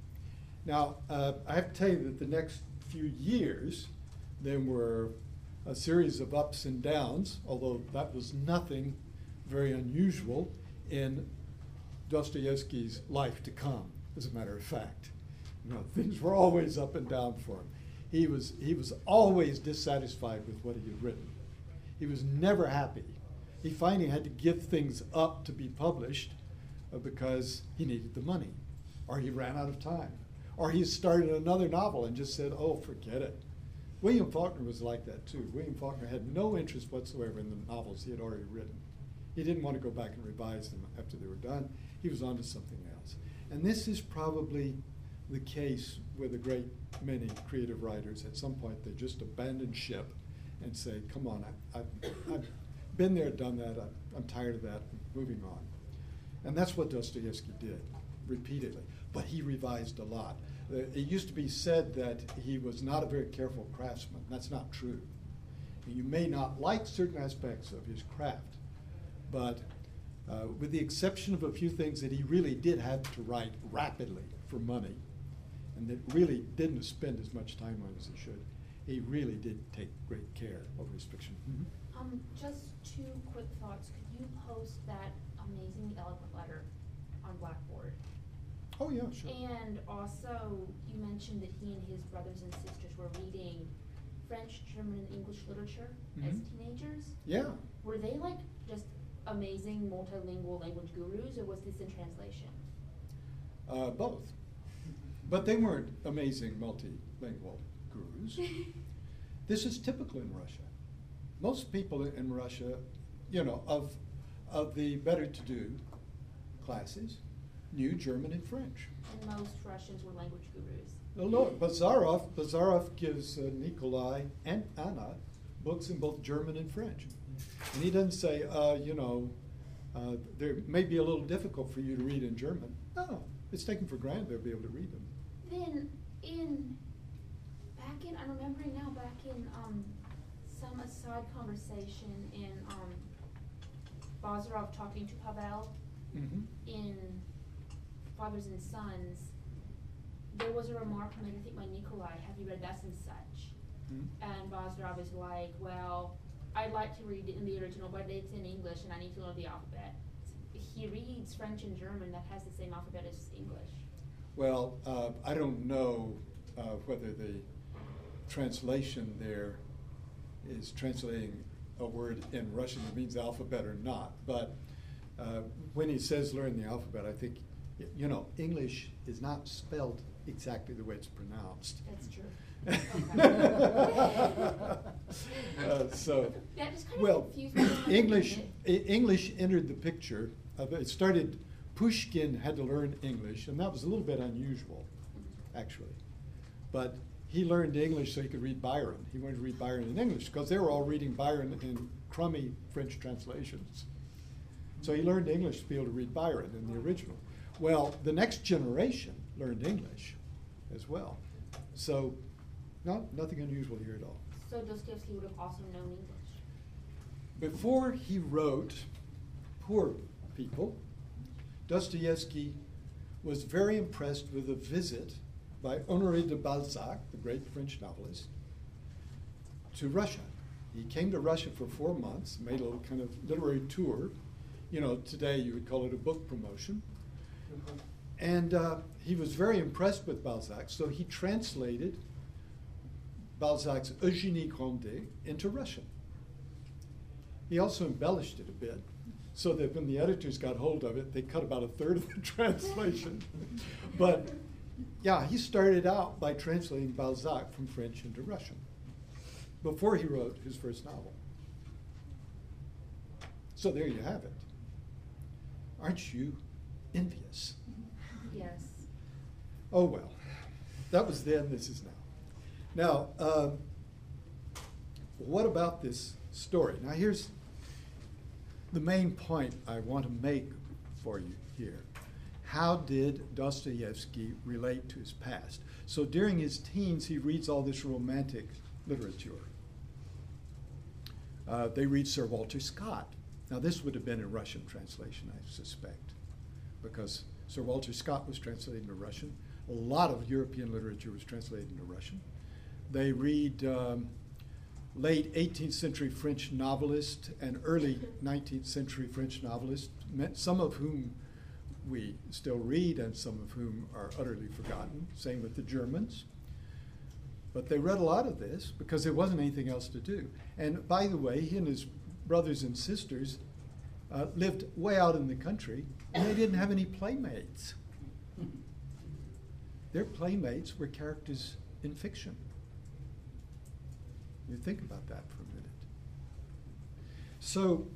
Now, uh, I have to tell you that the next few years, there were a series of ups and downs, although that was nothing very unusual in Dostoevsky's life to come, as a matter of fact. You know, things were always up and down for him. He was, he was always dissatisfied with what he had written. He was never happy. He finally had to give things up to be published uh, because he needed the money, or he ran out of time, or he started another novel and just said, oh, forget it. William Faulkner was like that too. William Faulkner had no interest whatsoever in the novels he had already written. He didn't want to go back and revise them after they were done. He was on to something else. And this is probably the case with a great many creative writers. At some point, they just abandon ship and say, come on, I, I've, I've been there, done that, I, I'm tired of that, I'm moving on. And that's what Dostoevsky did, repeatedly. But he revised a lot. Uh, it used to be said that he was not a very careful craftsman. That's not true. You may not like certain aspects of his craft, but uh, with the exception of a few things that he really did have to write rapidly for money, and that really didn't spend as much time on as he should, he really did take great care over his fiction. Mm-hmm. Um, just two quick thoughts. Could you post that amazingly eloquent letter on Blackboard? Oh, yeah, sure. And also, you mentioned that he and his brothers and sisters were reading French, German, and English literature Mm-hmm. as teenagers. Yeah. Were they like just amazing multilingual language gurus, or was this in translation? Uh, both. But they weren't amazing multilingual gurus. This is typical in Russia. Most people in Russia, you know, of, of the better-to-do classes, knew German and French. And most Russians were language gurus. Well, no, Bazarov, Bazarov gives uh, Nikolai and Anna books in both German and French. And he doesn't say, uh, you know, uh, they may be a little difficult for you to read in German. No, it's taken for granted they'll be able to read them. Then, in, back in, I'm remembering now, back in um, some aside conversation in um, Bazarov talking to Pavel Mm-hmm. in Fathers and Sons, there was a remark made, I think, by Nikolai, have you read Thus and Such? Mm-hmm. And Bazarov is like, well, I'd like to read it in the original, but it's in English and I need to learn the alphabet. He reads French and German that has the same alphabet as English. Well, uh, I don't know uh, whether the translation there is translating a word in Russian that means alphabet or not, but uh, when he says learn the alphabet, I think, y- you know, English is not spelled exactly the way it's pronounced. That's true. uh, so, That just kind of well, confused me a little English, bit. I- English entered the picture. Uh, it started, Pushkin had to learn English, and that was a little bit unusual, actually. But he learned English so he could read Byron. He wanted to read Byron in English because they were all reading Byron in crummy French translations. So he learned English to be able to read Byron in the original. Well, the next generation learned English as well. So, no, nothing unusual here at all. So Dostoevsky would have also known English. Before he wrote Poor People, Dostoevsky was very impressed with a visit by Honoré de Balzac, the great French novelist, to Russia. He came to Russia for four months, made a little kind of literary tour. You know, today you would call it a book promotion. And uh, he was very impressed with Balzac, so he translated Balzac's Eugénie Grandet into Russian. He also embellished it a bit, so that when the editors got hold of it, they cut about a third of the translation. But yeah, he started out by translating Balzac from French into Russian before he wrote his first novel. So there you have it. Aren't you envious? Yes. Oh well, that was then, this is now. Now, um, what about this story? Now here's the main point I want to make for you here. how did Dostoevsky relate to his past? So during his teens, he reads all this romantic literature. Uh, they read Sir Walter Scott. Now, this would have been a Russian translation, I suspect, because Sir Walter Scott was translated into Russian. A lot of European literature was translated into Russian. They read um, late eighteenth century French novelists and early nineteenth century French novelists, some of whom we still read and some of whom are utterly forgotten. Same with the Germans. But they read a lot of this because there wasn't anything else to do. And by the way, he and his brothers and sisters uh, lived way out in the country, and they didn't have any playmates. Their playmates were characters in fiction. You think about that for a minute. So,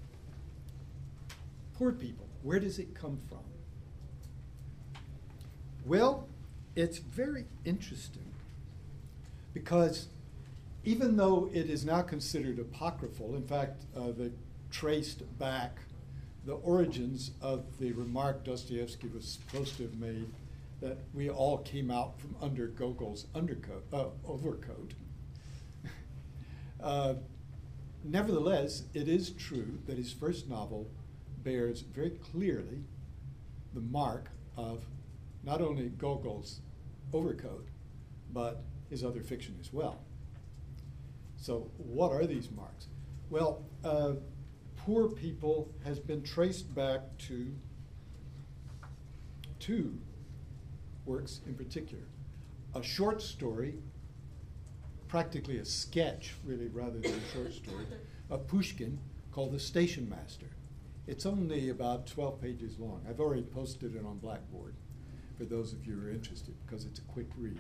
poor people, where does it come from? Well, it's very interesting because even though it is now considered apocryphal, in fact, uh, they traced back the origins of the remark Dostoevsky was supposed to have made that we all came out from under Gogol's undercoat, uh, overcoat. uh, nevertheless, it is true that his first novel bears very clearly the mark of not only Gogol's overcoat, but his other fiction as well. So what are these marks? Well, uh, Poor People has been traced back to two works in particular. A short story, practically a sketch, really, rather than a short story, of Pushkin called The Station Master. It's only about twelve pages long. I've already posted it on Blackboard for those of you who are interested, because it's a quick read.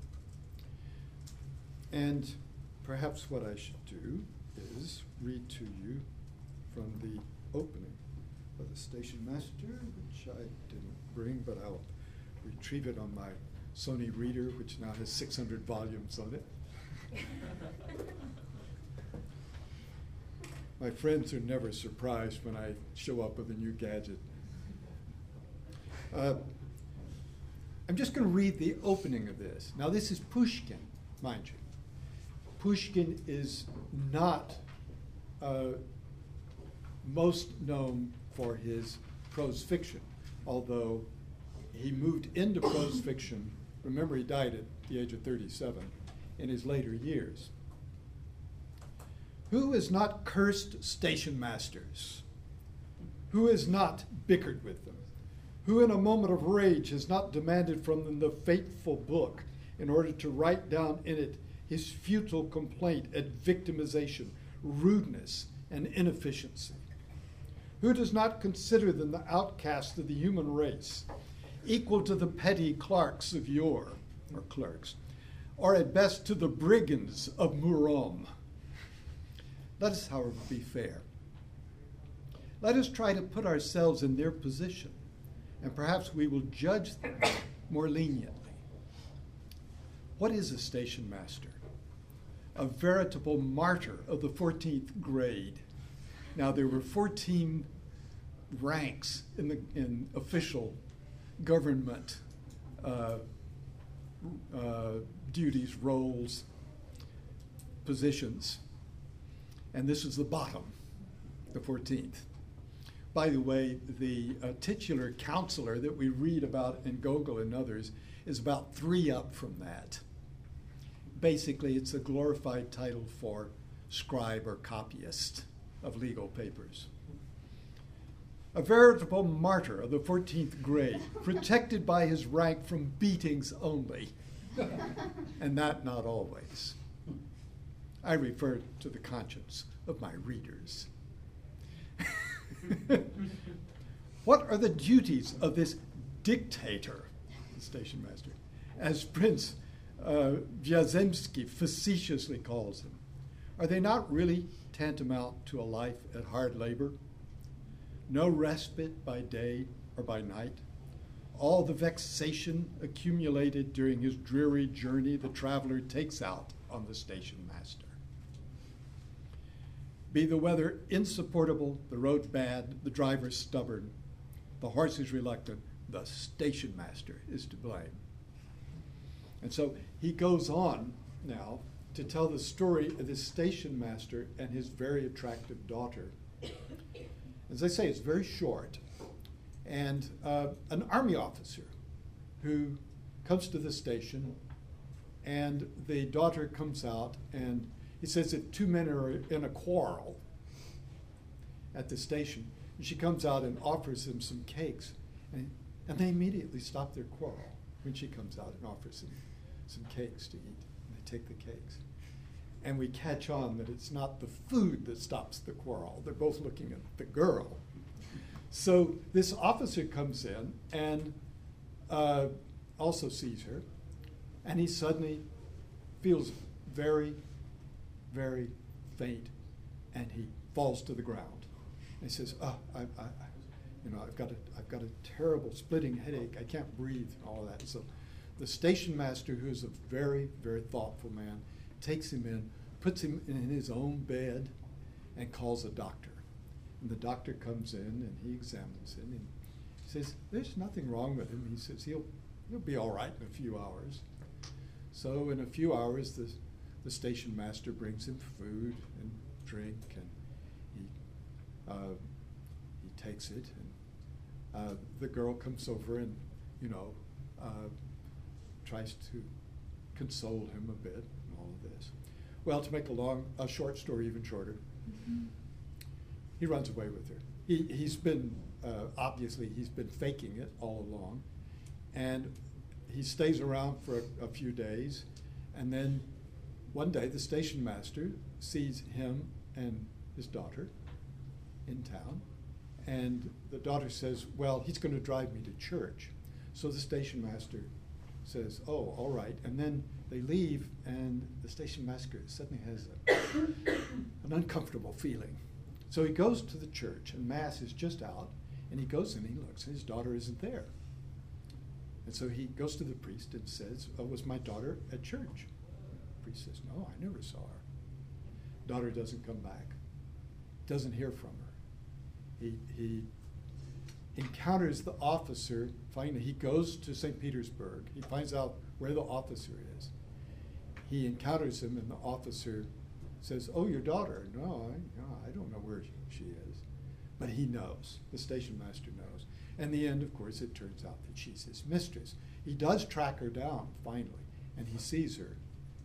And perhaps what I should do is read to you from the opening of The Station Master, which I didn't bring, but I'll retrieve it on my Sony Reader, which now has six hundred volumes on it. My friends are never surprised when I show up with a new gadget. Uh, I'm just going to read the opening of this. Now, this is Pushkin, mind you. Pushkin is not uh, most known for his prose fiction, although he moved into prose fiction. Remember, he died at the age of thirty-seven in his later years. Who has not cursed station masters? Who has not bickered with them? Who in a moment of rage has not demanded from them the fateful book in order to write down in it his futile complaint at victimization, rudeness, and inefficiency? Who does not consider them the outcasts of the human race, equal to the petty clerks of yore, or clerks, or at best to the brigands of Murom? Let us, however, be fair. Let us try to put ourselves in their position, and perhaps we will judge them more leniently. What is a station master? A veritable martyr of the fourteenth grade. Now, there were fourteen ranks in the in official government uh, uh, duties, roles, positions, and this is the bottom, the fourteenth. By the way, the uh, titular counselor that we read about in Gogol and others is about three up from that. Basically, it's a glorified title for scribe or copyist of legal papers. A veritable martyr of the fourteenth grade, protected by his rank from beatings only, and that not always. I refer to the conscience of my readers. What are the duties of this dictator, the station master, as Prince uh, Vyazemsky facetiously calls him? Are they not really tantamount to a life at hard labor? No respite by day or by night. All the vexation accumulated during his dreary journey the traveler takes out on the station master. Be the weather insupportable, the road bad, the driver stubborn, the horses reluctant, the station master is to blame. And so he goes on now to tell the story of this station master and his very attractive daughter. As I say, it's very short. And uh, an army officer who comes to the station, and the daughter comes out, and he says that two men are in a quarrel at the station. And she comes out and offers him some cakes, and, and they immediately stop their quarrel when she comes out and offers him some cakes to eat. And they take the cakes. And we catch on that it's not the food that stops the quarrel. They're both looking at the girl. So this officer comes in and uh, also sees her, and he suddenly feels very, very faint, and he falls to the ground. And he says, "Oh, I, I, you know, I've got a, I've got a terrible splitting headache. I can't breathe," and all of that. So the station master, who's a very, very thoughtful man, takes him in, puts him in his own bed, and calls a doctor. And the doctor comes in and he examines him and he says, "There's nothing wrong with him." He says, he'll he'll be all right in a few hours. So in a few hours, the, the station master brings him food and drink, and he uh, he takes it. And uh, the girl comes over and, you know, uh, tries to console him a bit and all of this. Well, to make a long, a short story even shorter, mm-hmm. he runs away with her. He, he's been, uh, obviously, he's been faking it all along. And he stays around for a, a few days. And then one day, the station master sees him and his daughter in town. And the daughter says, "Well, he's going to drive me to church." So the station master says, "Oh, all right." And then they leave, and the station master suddenly has a, an uncomfortable feeling. So he goes to the church, and Mass is just out, and he goes in and he looks, and his daughter isn't there. And so he goes to the priest and says, "Oh, was my daughter at church?" The priest says, "No, I never saw her." Daughter doesn't come back, doesn't hear from her. He, he encounters the officer. Finally, he goes to Saint Petersburg. He finds out where the officer is. He encounters him, and the officer says, "Oh, your daughter?" "No, I, no, I don't know where she is." But he knows. The station master knows. In the end, of course, it turns out that she's his mistress. He does track her down, finally, and he sees her.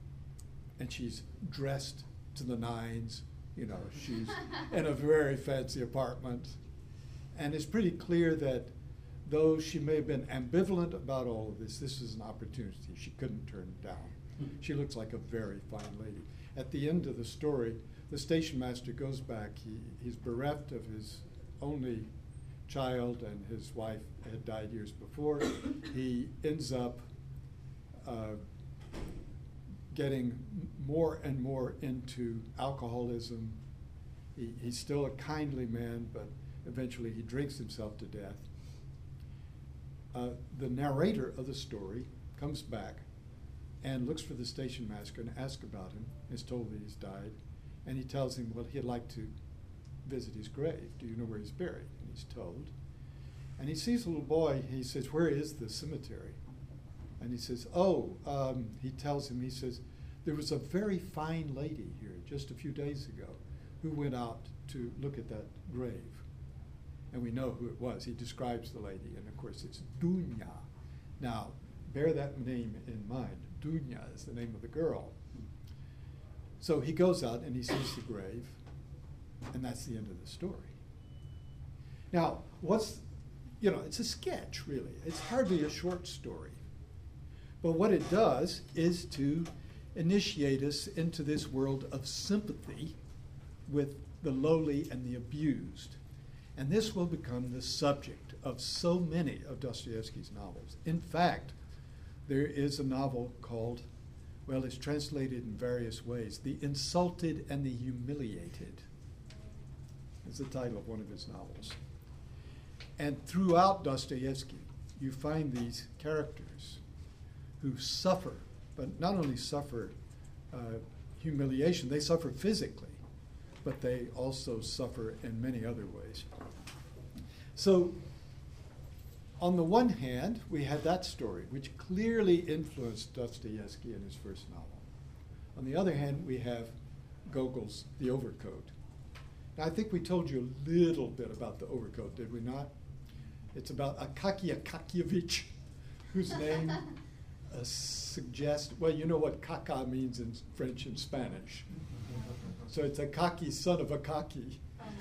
And she's dressed to the nines. You know, she's in a very fancy apartment. And it's pretty clear that though she may have been ambivalent about all of this, this is an opportunity she couldn't turn down. She looks like a very fine lady. At the end of the story, the station master goes back. He, he's bereft of his only child, and his wife had died years before. He ends up uh, getting more and more into alcoholism. He, he's still a kindly man, but eventually he drinks himself to death. Uh, the narrator of the story comes back and looks for the station master and asks about him, is told that he's died, and he tells him, well, he'd like to visit his grave. Do you know where he's buried? And he's told. And he sees a little boy. He says, where is the cemetery? And he says, oh, um, he tells him, he says, there was a very fine lady here just a few days ago who went out to look at that grave. And we know who it was. He describes the lady, and of course it's Dunya. Now, bear that name in mind. Dunya is the name of the girl. So he goes out and he sees the grave, and that's the end of the story. Now, what's, you know, it's a sketch, really. It's hardly a short story. But what it does is to initiate us into this world of sympathy with the lowly and the abused. And this will become the subject of so many of Dostoevsky's novels. In fact, there is a novel called, well, it's translated in various ways, The Insulted and the Humiliated is the title of one of his novels. And throughout Dostoevsky, you find these characters who suffer, but not only suffer uh, humiliation, they suffer physically, but they also suffer in many other ways. So on the one hand, we had that story, which clearly influenced Dostoevsky in his first novel. On the other hand, we have Gogol's The Overcoat. Now, I think we told you a little bit about The Overcoat, did we not? It's about Akaky Akakievich, whose name uh, suggests, well, you know what kaka means in French and Spanish. So it's Akaki, son of Akaki.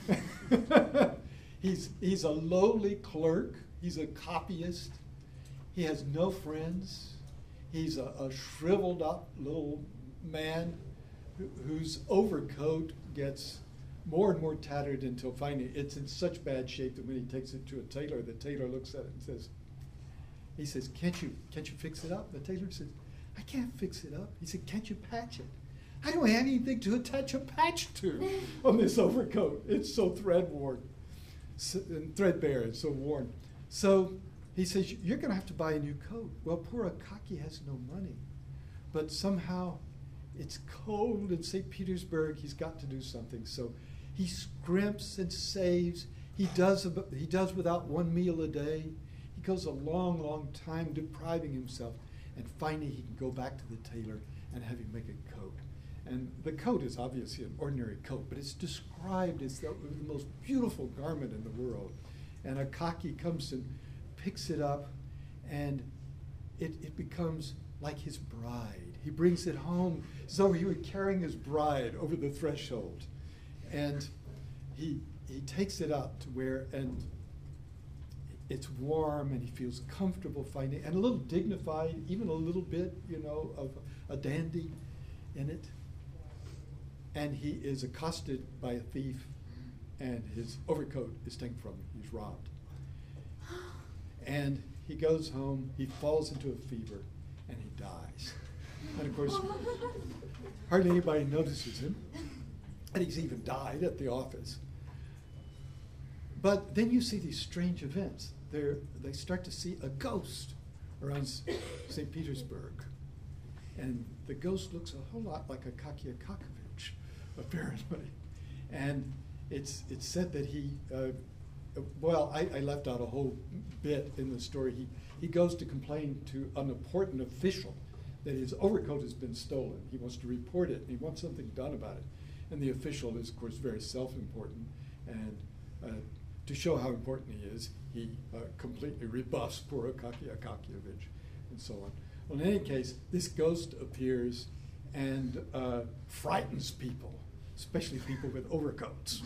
he's, he's a lowly clerk. He's a copyist. He has no friends. He's a, a shriveled up little man who, whose overcoat gets more and more tattered until finally it's in such bad shape that when he takes it to a tailor, the tailor looks at it and says, he says, can't you, can't you fix it up? The tailor says, I can't fix it up. He said, can't you patch it? I don't have anything to attach a patch to on this overcoat. It's so thread-worn, so, and threadbare, it's so worn. So he says, you're going to have to buy a new coat. Well, poor Akaki has no money. But somehow it's cold in Saint Petersburg. He's got to do something. So he scrimps and saves. He does, he does without one meal a day. He goes a long, long time depriving himself. And finally he can go back to the tailor and have him make a coat. And the coat is obviously an ordinary coat, but it's described as the, the most beautiful garment in the world. And Akaki comes and picks it up, and it, it becomes like his bride. He brings it home as though he were carrying his bride over the threshold. And he, he takes it up to where, and it's warm, and he feels comfortable finding, and a little dignified, even a little bit, you know, of a dandy in it. And he is accosted by a thief, and his overcoat is taken from him. He's robbed. And he goes home, he falls into a fever, and he dies. And of course, hardly anybody notices him. And he's even died at the office. But then you see these strange events. They're, they start to see a ghost around Saint Petersburg. And the ghost looks a whole lot like Akaky Akakievich, apparently. And it's it's said that he, uh, well, I, I left out a whole bit in the story. He, he goes to complain to an important official that his overcoat has been stolen. He wants to report it, and he wants something done about it. And the official is, of course, very self-important. And uh, to show how important he is, he uh, completely rebuffs poor Akaky Akakievich, and so on. Well, in any case, this ghost appears and uh, frightens people, especially people with overcoats.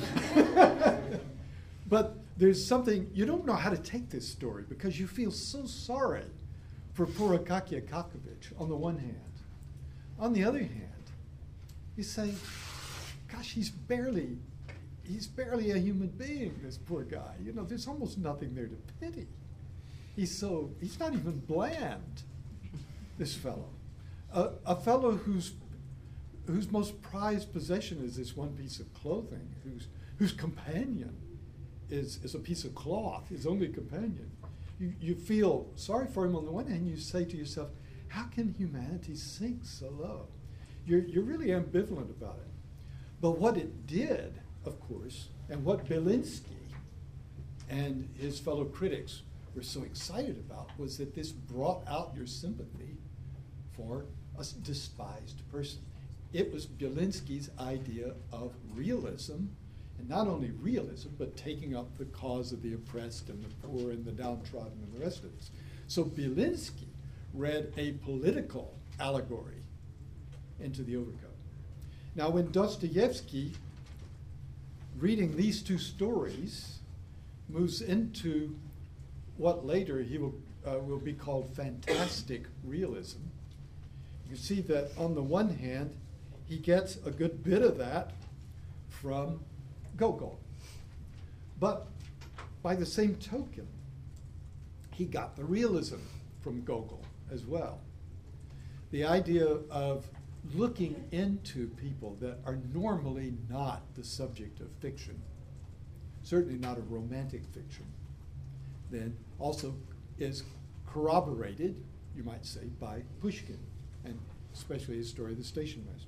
But there's something, you don't know how to take this story because you feel so sorry for poor Akaky Akakievich on the one hand. On the other hand, you say, gosh, he's barely, he's barely a human being, this poor guy. You know, there's almost nothing there to pity. He's so, he's not even bland, this fellow. Uh, a fellow whose, whose most prized possession is this one piece of clothing, whose, whose companion is, is a piece of cloth, his only companion. You, you feel sorry for him on the one hand, you say to yourself, how can humanity sink so low? You're, you're really ambivalent about it. But what it did, of course, and what Belinsky and his fellow critics were so excited about was that this brought out your sympathy for a despised person. It was Belinsky's idea of realism, and not only realism, but taking up the cause of the oppressed and the poor and the downtrodden and the rest of this. So Belinsky read a political allegory into the overcoat. Now, when Dostoevsky, reading these two stories, moves into what later he will, uh, will be called fantastic realism, you see that on the one hand, he gets a good bit of that from Gogol. But by the same token, he got the realism from Gogol as well. The idea of looking into people that are normally not the subject of fiction, certainly not of romantic fiction, then also is corroborated, you might say, by Pushkin, and especially his story of the Station Master.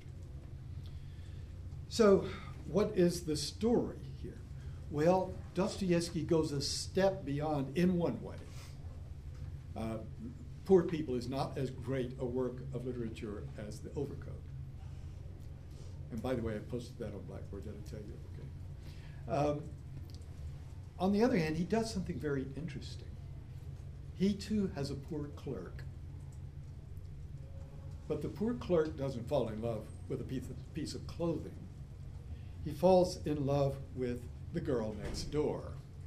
So what is the story here? Well, Dostoevsky goes a step beyond in one way. Uh, Poor People is not as great a work of literature as The Overcoat. And by the way, I posted that on Blackboard, did I tell you? Okay. Um, on the other hand, he does something very interesting. He too has a poor clerk. But the poor clerk doesn't fall in love with a piece of, piece of clothing. He falls in love with the girl next door,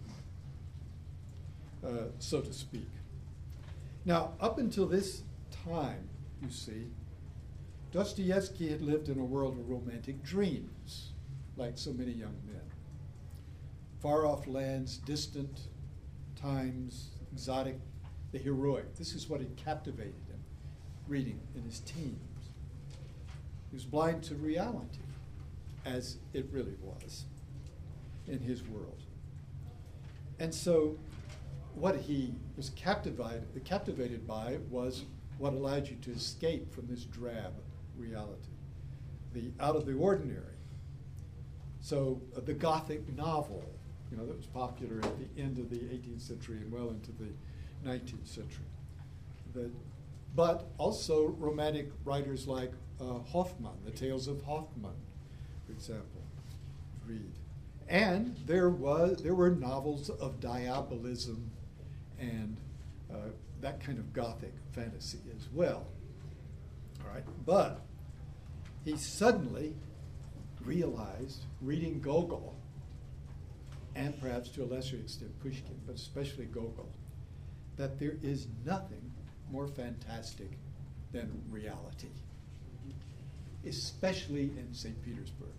uh, so to speak. Now, up until this time, you see, Dostoevsky had lived in a world of romantic dreams, like so many young men. Far-off lands, distant times, exotic, the heroic. This is what had captivated him, reading in his teens. He was blind to reality, as it really was in his world. And so what he was captivated, captivated by was what allowed you to escape from this drab reality, the out of the ordinary. So uh, the Gothic novel, you know, that was popular at the end of the eighteenth century and well into the nineteenth century. The, but also romantic writers like uh, Hoffmann, the Tales of Hoffmann, for example, read. And there was there were novels of diabolism and uh, that kind of Gothic fantasy as well. All right, but he suddenly realized, reading Gogol, and perhaps to a lesser extent Pushkin, but especially Gogol, that there is nothing more fantastic than reality, especially in Saint Petersburg.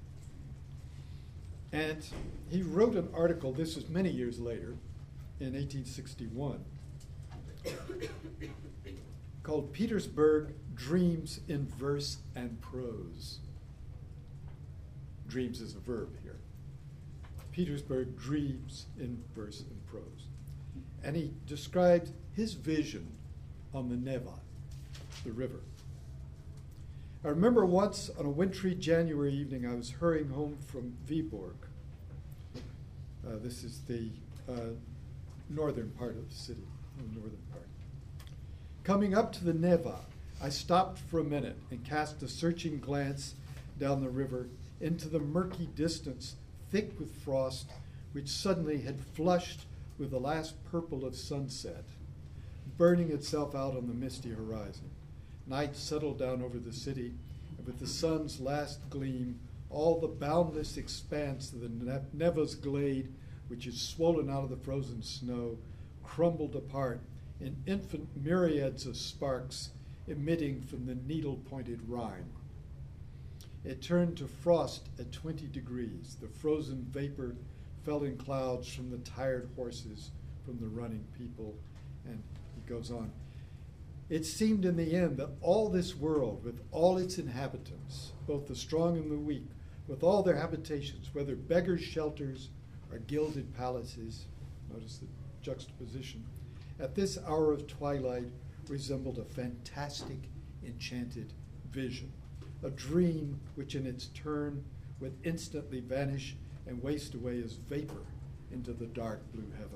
And he wrote an article, this is many years later, in eighteen sixty-one, called Petersburg Dreams in Verse and Prose. Dreams is a verb here. Petersburg Dreams in Verse and Prose. And he described his vision on the Neva, the river. I remember once on a wintry January evening, I was hurrying home from Viborg. Uh, this is the uh, northern part of the city, the northern part. Coming up to the Neva, I stopped for a minute and cast a searching glance down the river into the murky distance, thick with frost, which suddenly had flushed with the last purple of sunset, burning itself out on the misty horizon. Night settled down over the city, and with the sun's last gleam, all the boundless expanse of the ne- Neva's glade, which is swollen out of the frozen snow, crumbled apart in infant myriads of sparks emitting from the needle-pointed rime. It turned to frost at twenty degrees. The frozen vapor fell in clouds from the tired horses, from the running people, and he goes on. It seemed in the end that all this world, with all its inhabitants, both the strong and the weak, with all their habitations, whether beggars' shelters or gilded palaces, notice the juxtaposition, at this hour of twilight resembled a fantastic, enchanted vision, a dream which in its turn would instantly vanish and waste away as vapor into the dark blue heaven.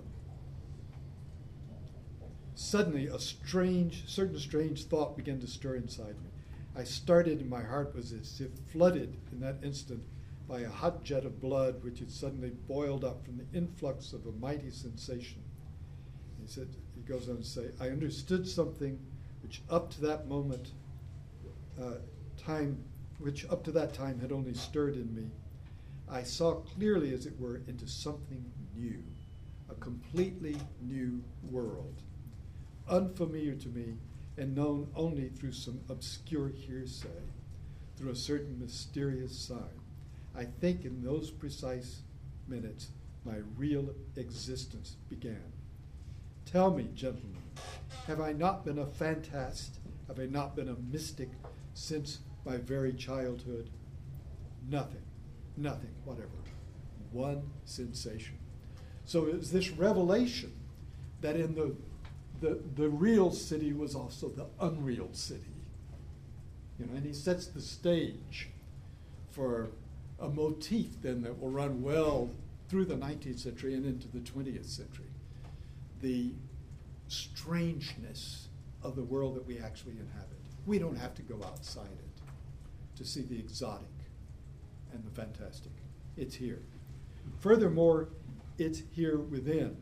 Suddenly, a strange, certain strange thought began to stir inside me. I started, and my heart was as if flooded in that instant by a hot jet of blood which had suddenly boiled up from the influx of a mighty sensation. He said, he goes on to say, I understood something which up to that moment, uh, time, which up to that time had only stirred in me. I saw clearly, as it were, into something new, a completely new world, unfamiliar to me and known only through some obscure hearsay, through a certain mysterious sign. I think in those precise minutes, my real existence began. Tell me, gentlemen, have I not been a fantast? Have I not been a mystic since my very childhood? Nothing, nothing, whatever. One sensation. So it was this revelation that in the The, the real city was also the unreal city. You know, and he sets the stage for a motif then that will run well through the nineteenth century and into the twentieth century. The strangeness of the world that we actually inhabit. We don't have to go outside it to see the exotic and the fantastic. It's here. Furthermore, it's here within.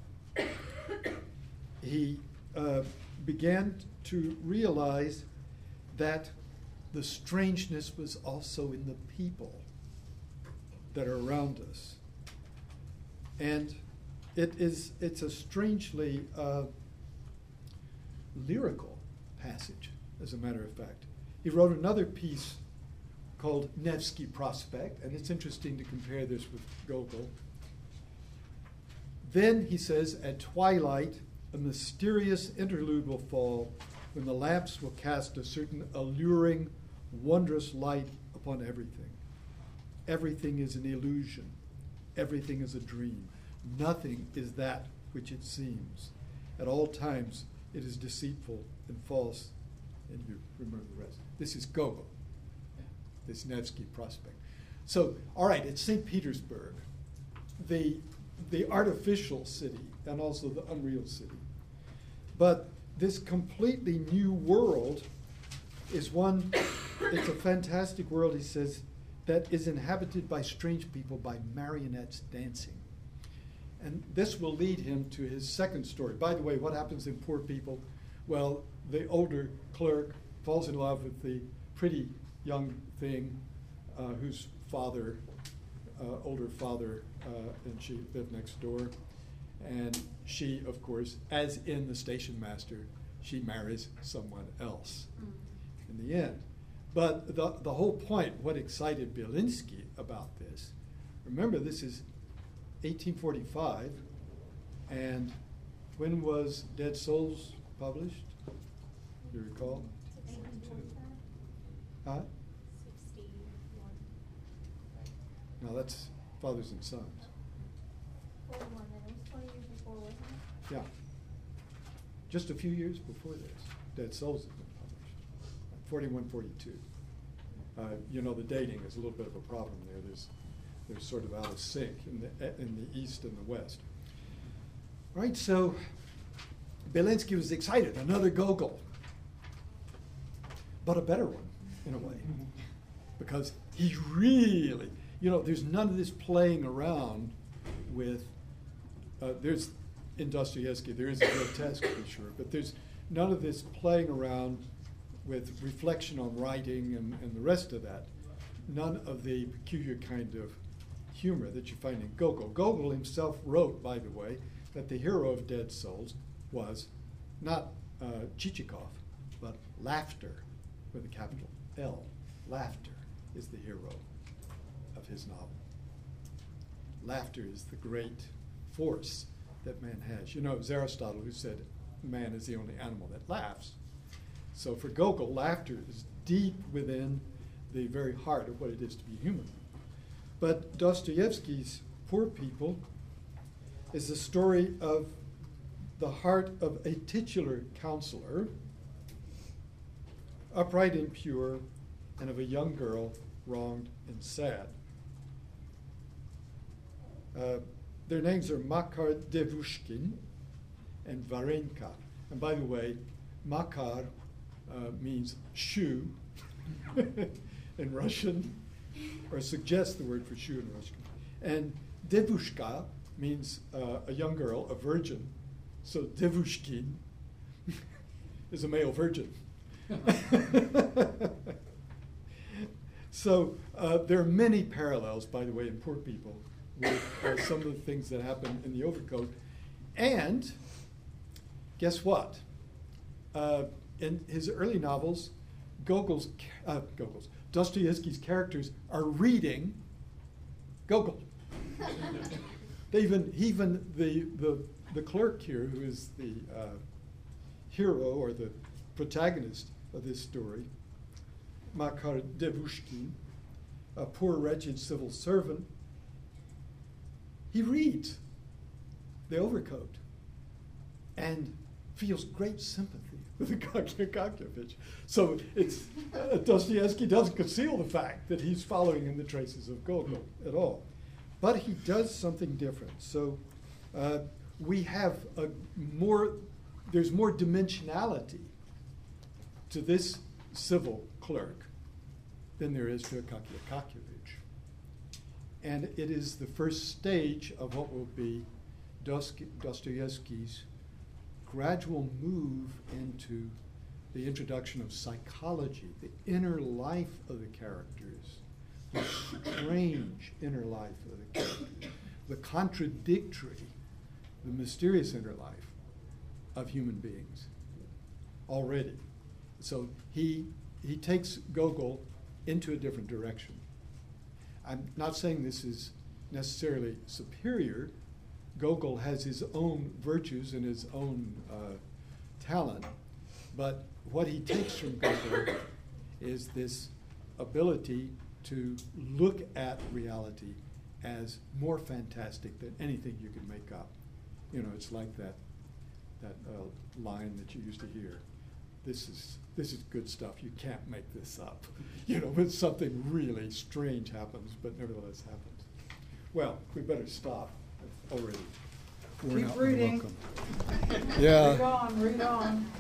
He uh, began to realize that the strangeness was also in the people that are around us. And it is, it's a strangely uh, lyrical passage, as a matter of fact. He wrote another piece called Nevsky Prospect, and it's interesting to compare this with Gogol. Then, he says, at twilight, a mysterious interlude will fall when the lamps will cast a certain alluring, wondrous light upon everything. Everything is an illusion. Everything is a dream. Nothing is that which it seems. At all times, it is deceitful and false, and you remember the rest. This is Gogol, this Nevsky Prospect. So, all right, it's Saint Petersburg, the, the artificial city and also the unreal city. But this completely new world is one, it's a fantastic world, he says, that is inhabited by strange people, by marionettes dancing. And this will lead him to his second story. By the way, what happens in Poor People? Well, the older clerk falls in love with the pretty young thing uh, whose father, uh, older father, uh, and she lived next door. And she, of course, as in The Station Master, she marries someone else mm. in the end. But the, the whole point, what excited Bielinski about this, remember this is eighteen forty-five, and when was Dead Souls published? Do you recall? Huh? sixty-one. No, that's Fathers and Sons. forty-one, then it was twenty years before, wasn't it? Yeah. Just a few years before this, Dead Souls had been published. forty-one, forty-two. Uh, you know, the dating is a little bit of a problem there. There's, there's sort of out of sync in the, in the East and the West. All right, so Bielinski was excited. Another Gogol. But a better one, in a way. Because he really, you know, there's none of this playing around with, uh, there's, in Dostoevsky, there is a grotesque for sure, but there's none of this playing around with reflection on writing and, and the rest of that. None of the peculiar kind of humor that you find in Gogol. Gogol himself wrote, by the way, that the hero of Dead Souls was not uh, Chichikov, but laughter with a capital L. Laughter is the hero of his novel. Laughter is the great force that man has. You know, it was Aristotle who said man is the only animal that laughs. So for Gogol, laughter is deep within the very heart of what it is to be human. But Dostoevsky's Poor People is the story of the heart of a titular counselor, upright and pure, and of a young girl wronged and sad. Uh, their names are Makar Devushkin and Varenka. And by the way, Makar uh, means shoe in Russian, or suggests the word for shoe in Russian. And Devushka means uh, a young girl, a virgin. So Devushkin is a male virgin. So uh, there are many parallels, by the way, in Poor People with uh, some of the things that happen in The Overcoat. And guess what? Uh, in his early novels, Gogol's, uh, Gogol's, Dostoevsky's characters are reading Gogol. They even, even the, the, the clerk here, who is the uh, hero or the protagonist of this story, Makar Devushkin, a poor, wretched civil servant, he reads The Overcoat and feels great sympathy with Gogolevich. So it's, uh, Dostoevsky doesn't conceal the fact that he's following in the traces of Gogol at all. But he does something different. So uh, we have a more there's more dimensionality to this civil clerk than there is to Akaky Akakievich. And it is the first stage of what will be Dostoevsky's gradual move into the introduction of psychology, the inner life of the characters, the strange inner life of the characters, the contradictory, the mysterious inner life of human beings already. So he, he takes Gogol into a different direction. I'm not saying this is necessarily superior. Gogol has his own virtues and his own uh, talent, but what he takes from Gogol is this ability to look at reality as more fantastic than anything you can make up. You know, it's like that that uh, line that you used to hear. This is this is good stuff. You can't make this up. You know, when something really strange happens, but nevertheless happens. Well, we better stop. I've already worn Keep out my reading. welcome. Yeah. Read on, read on.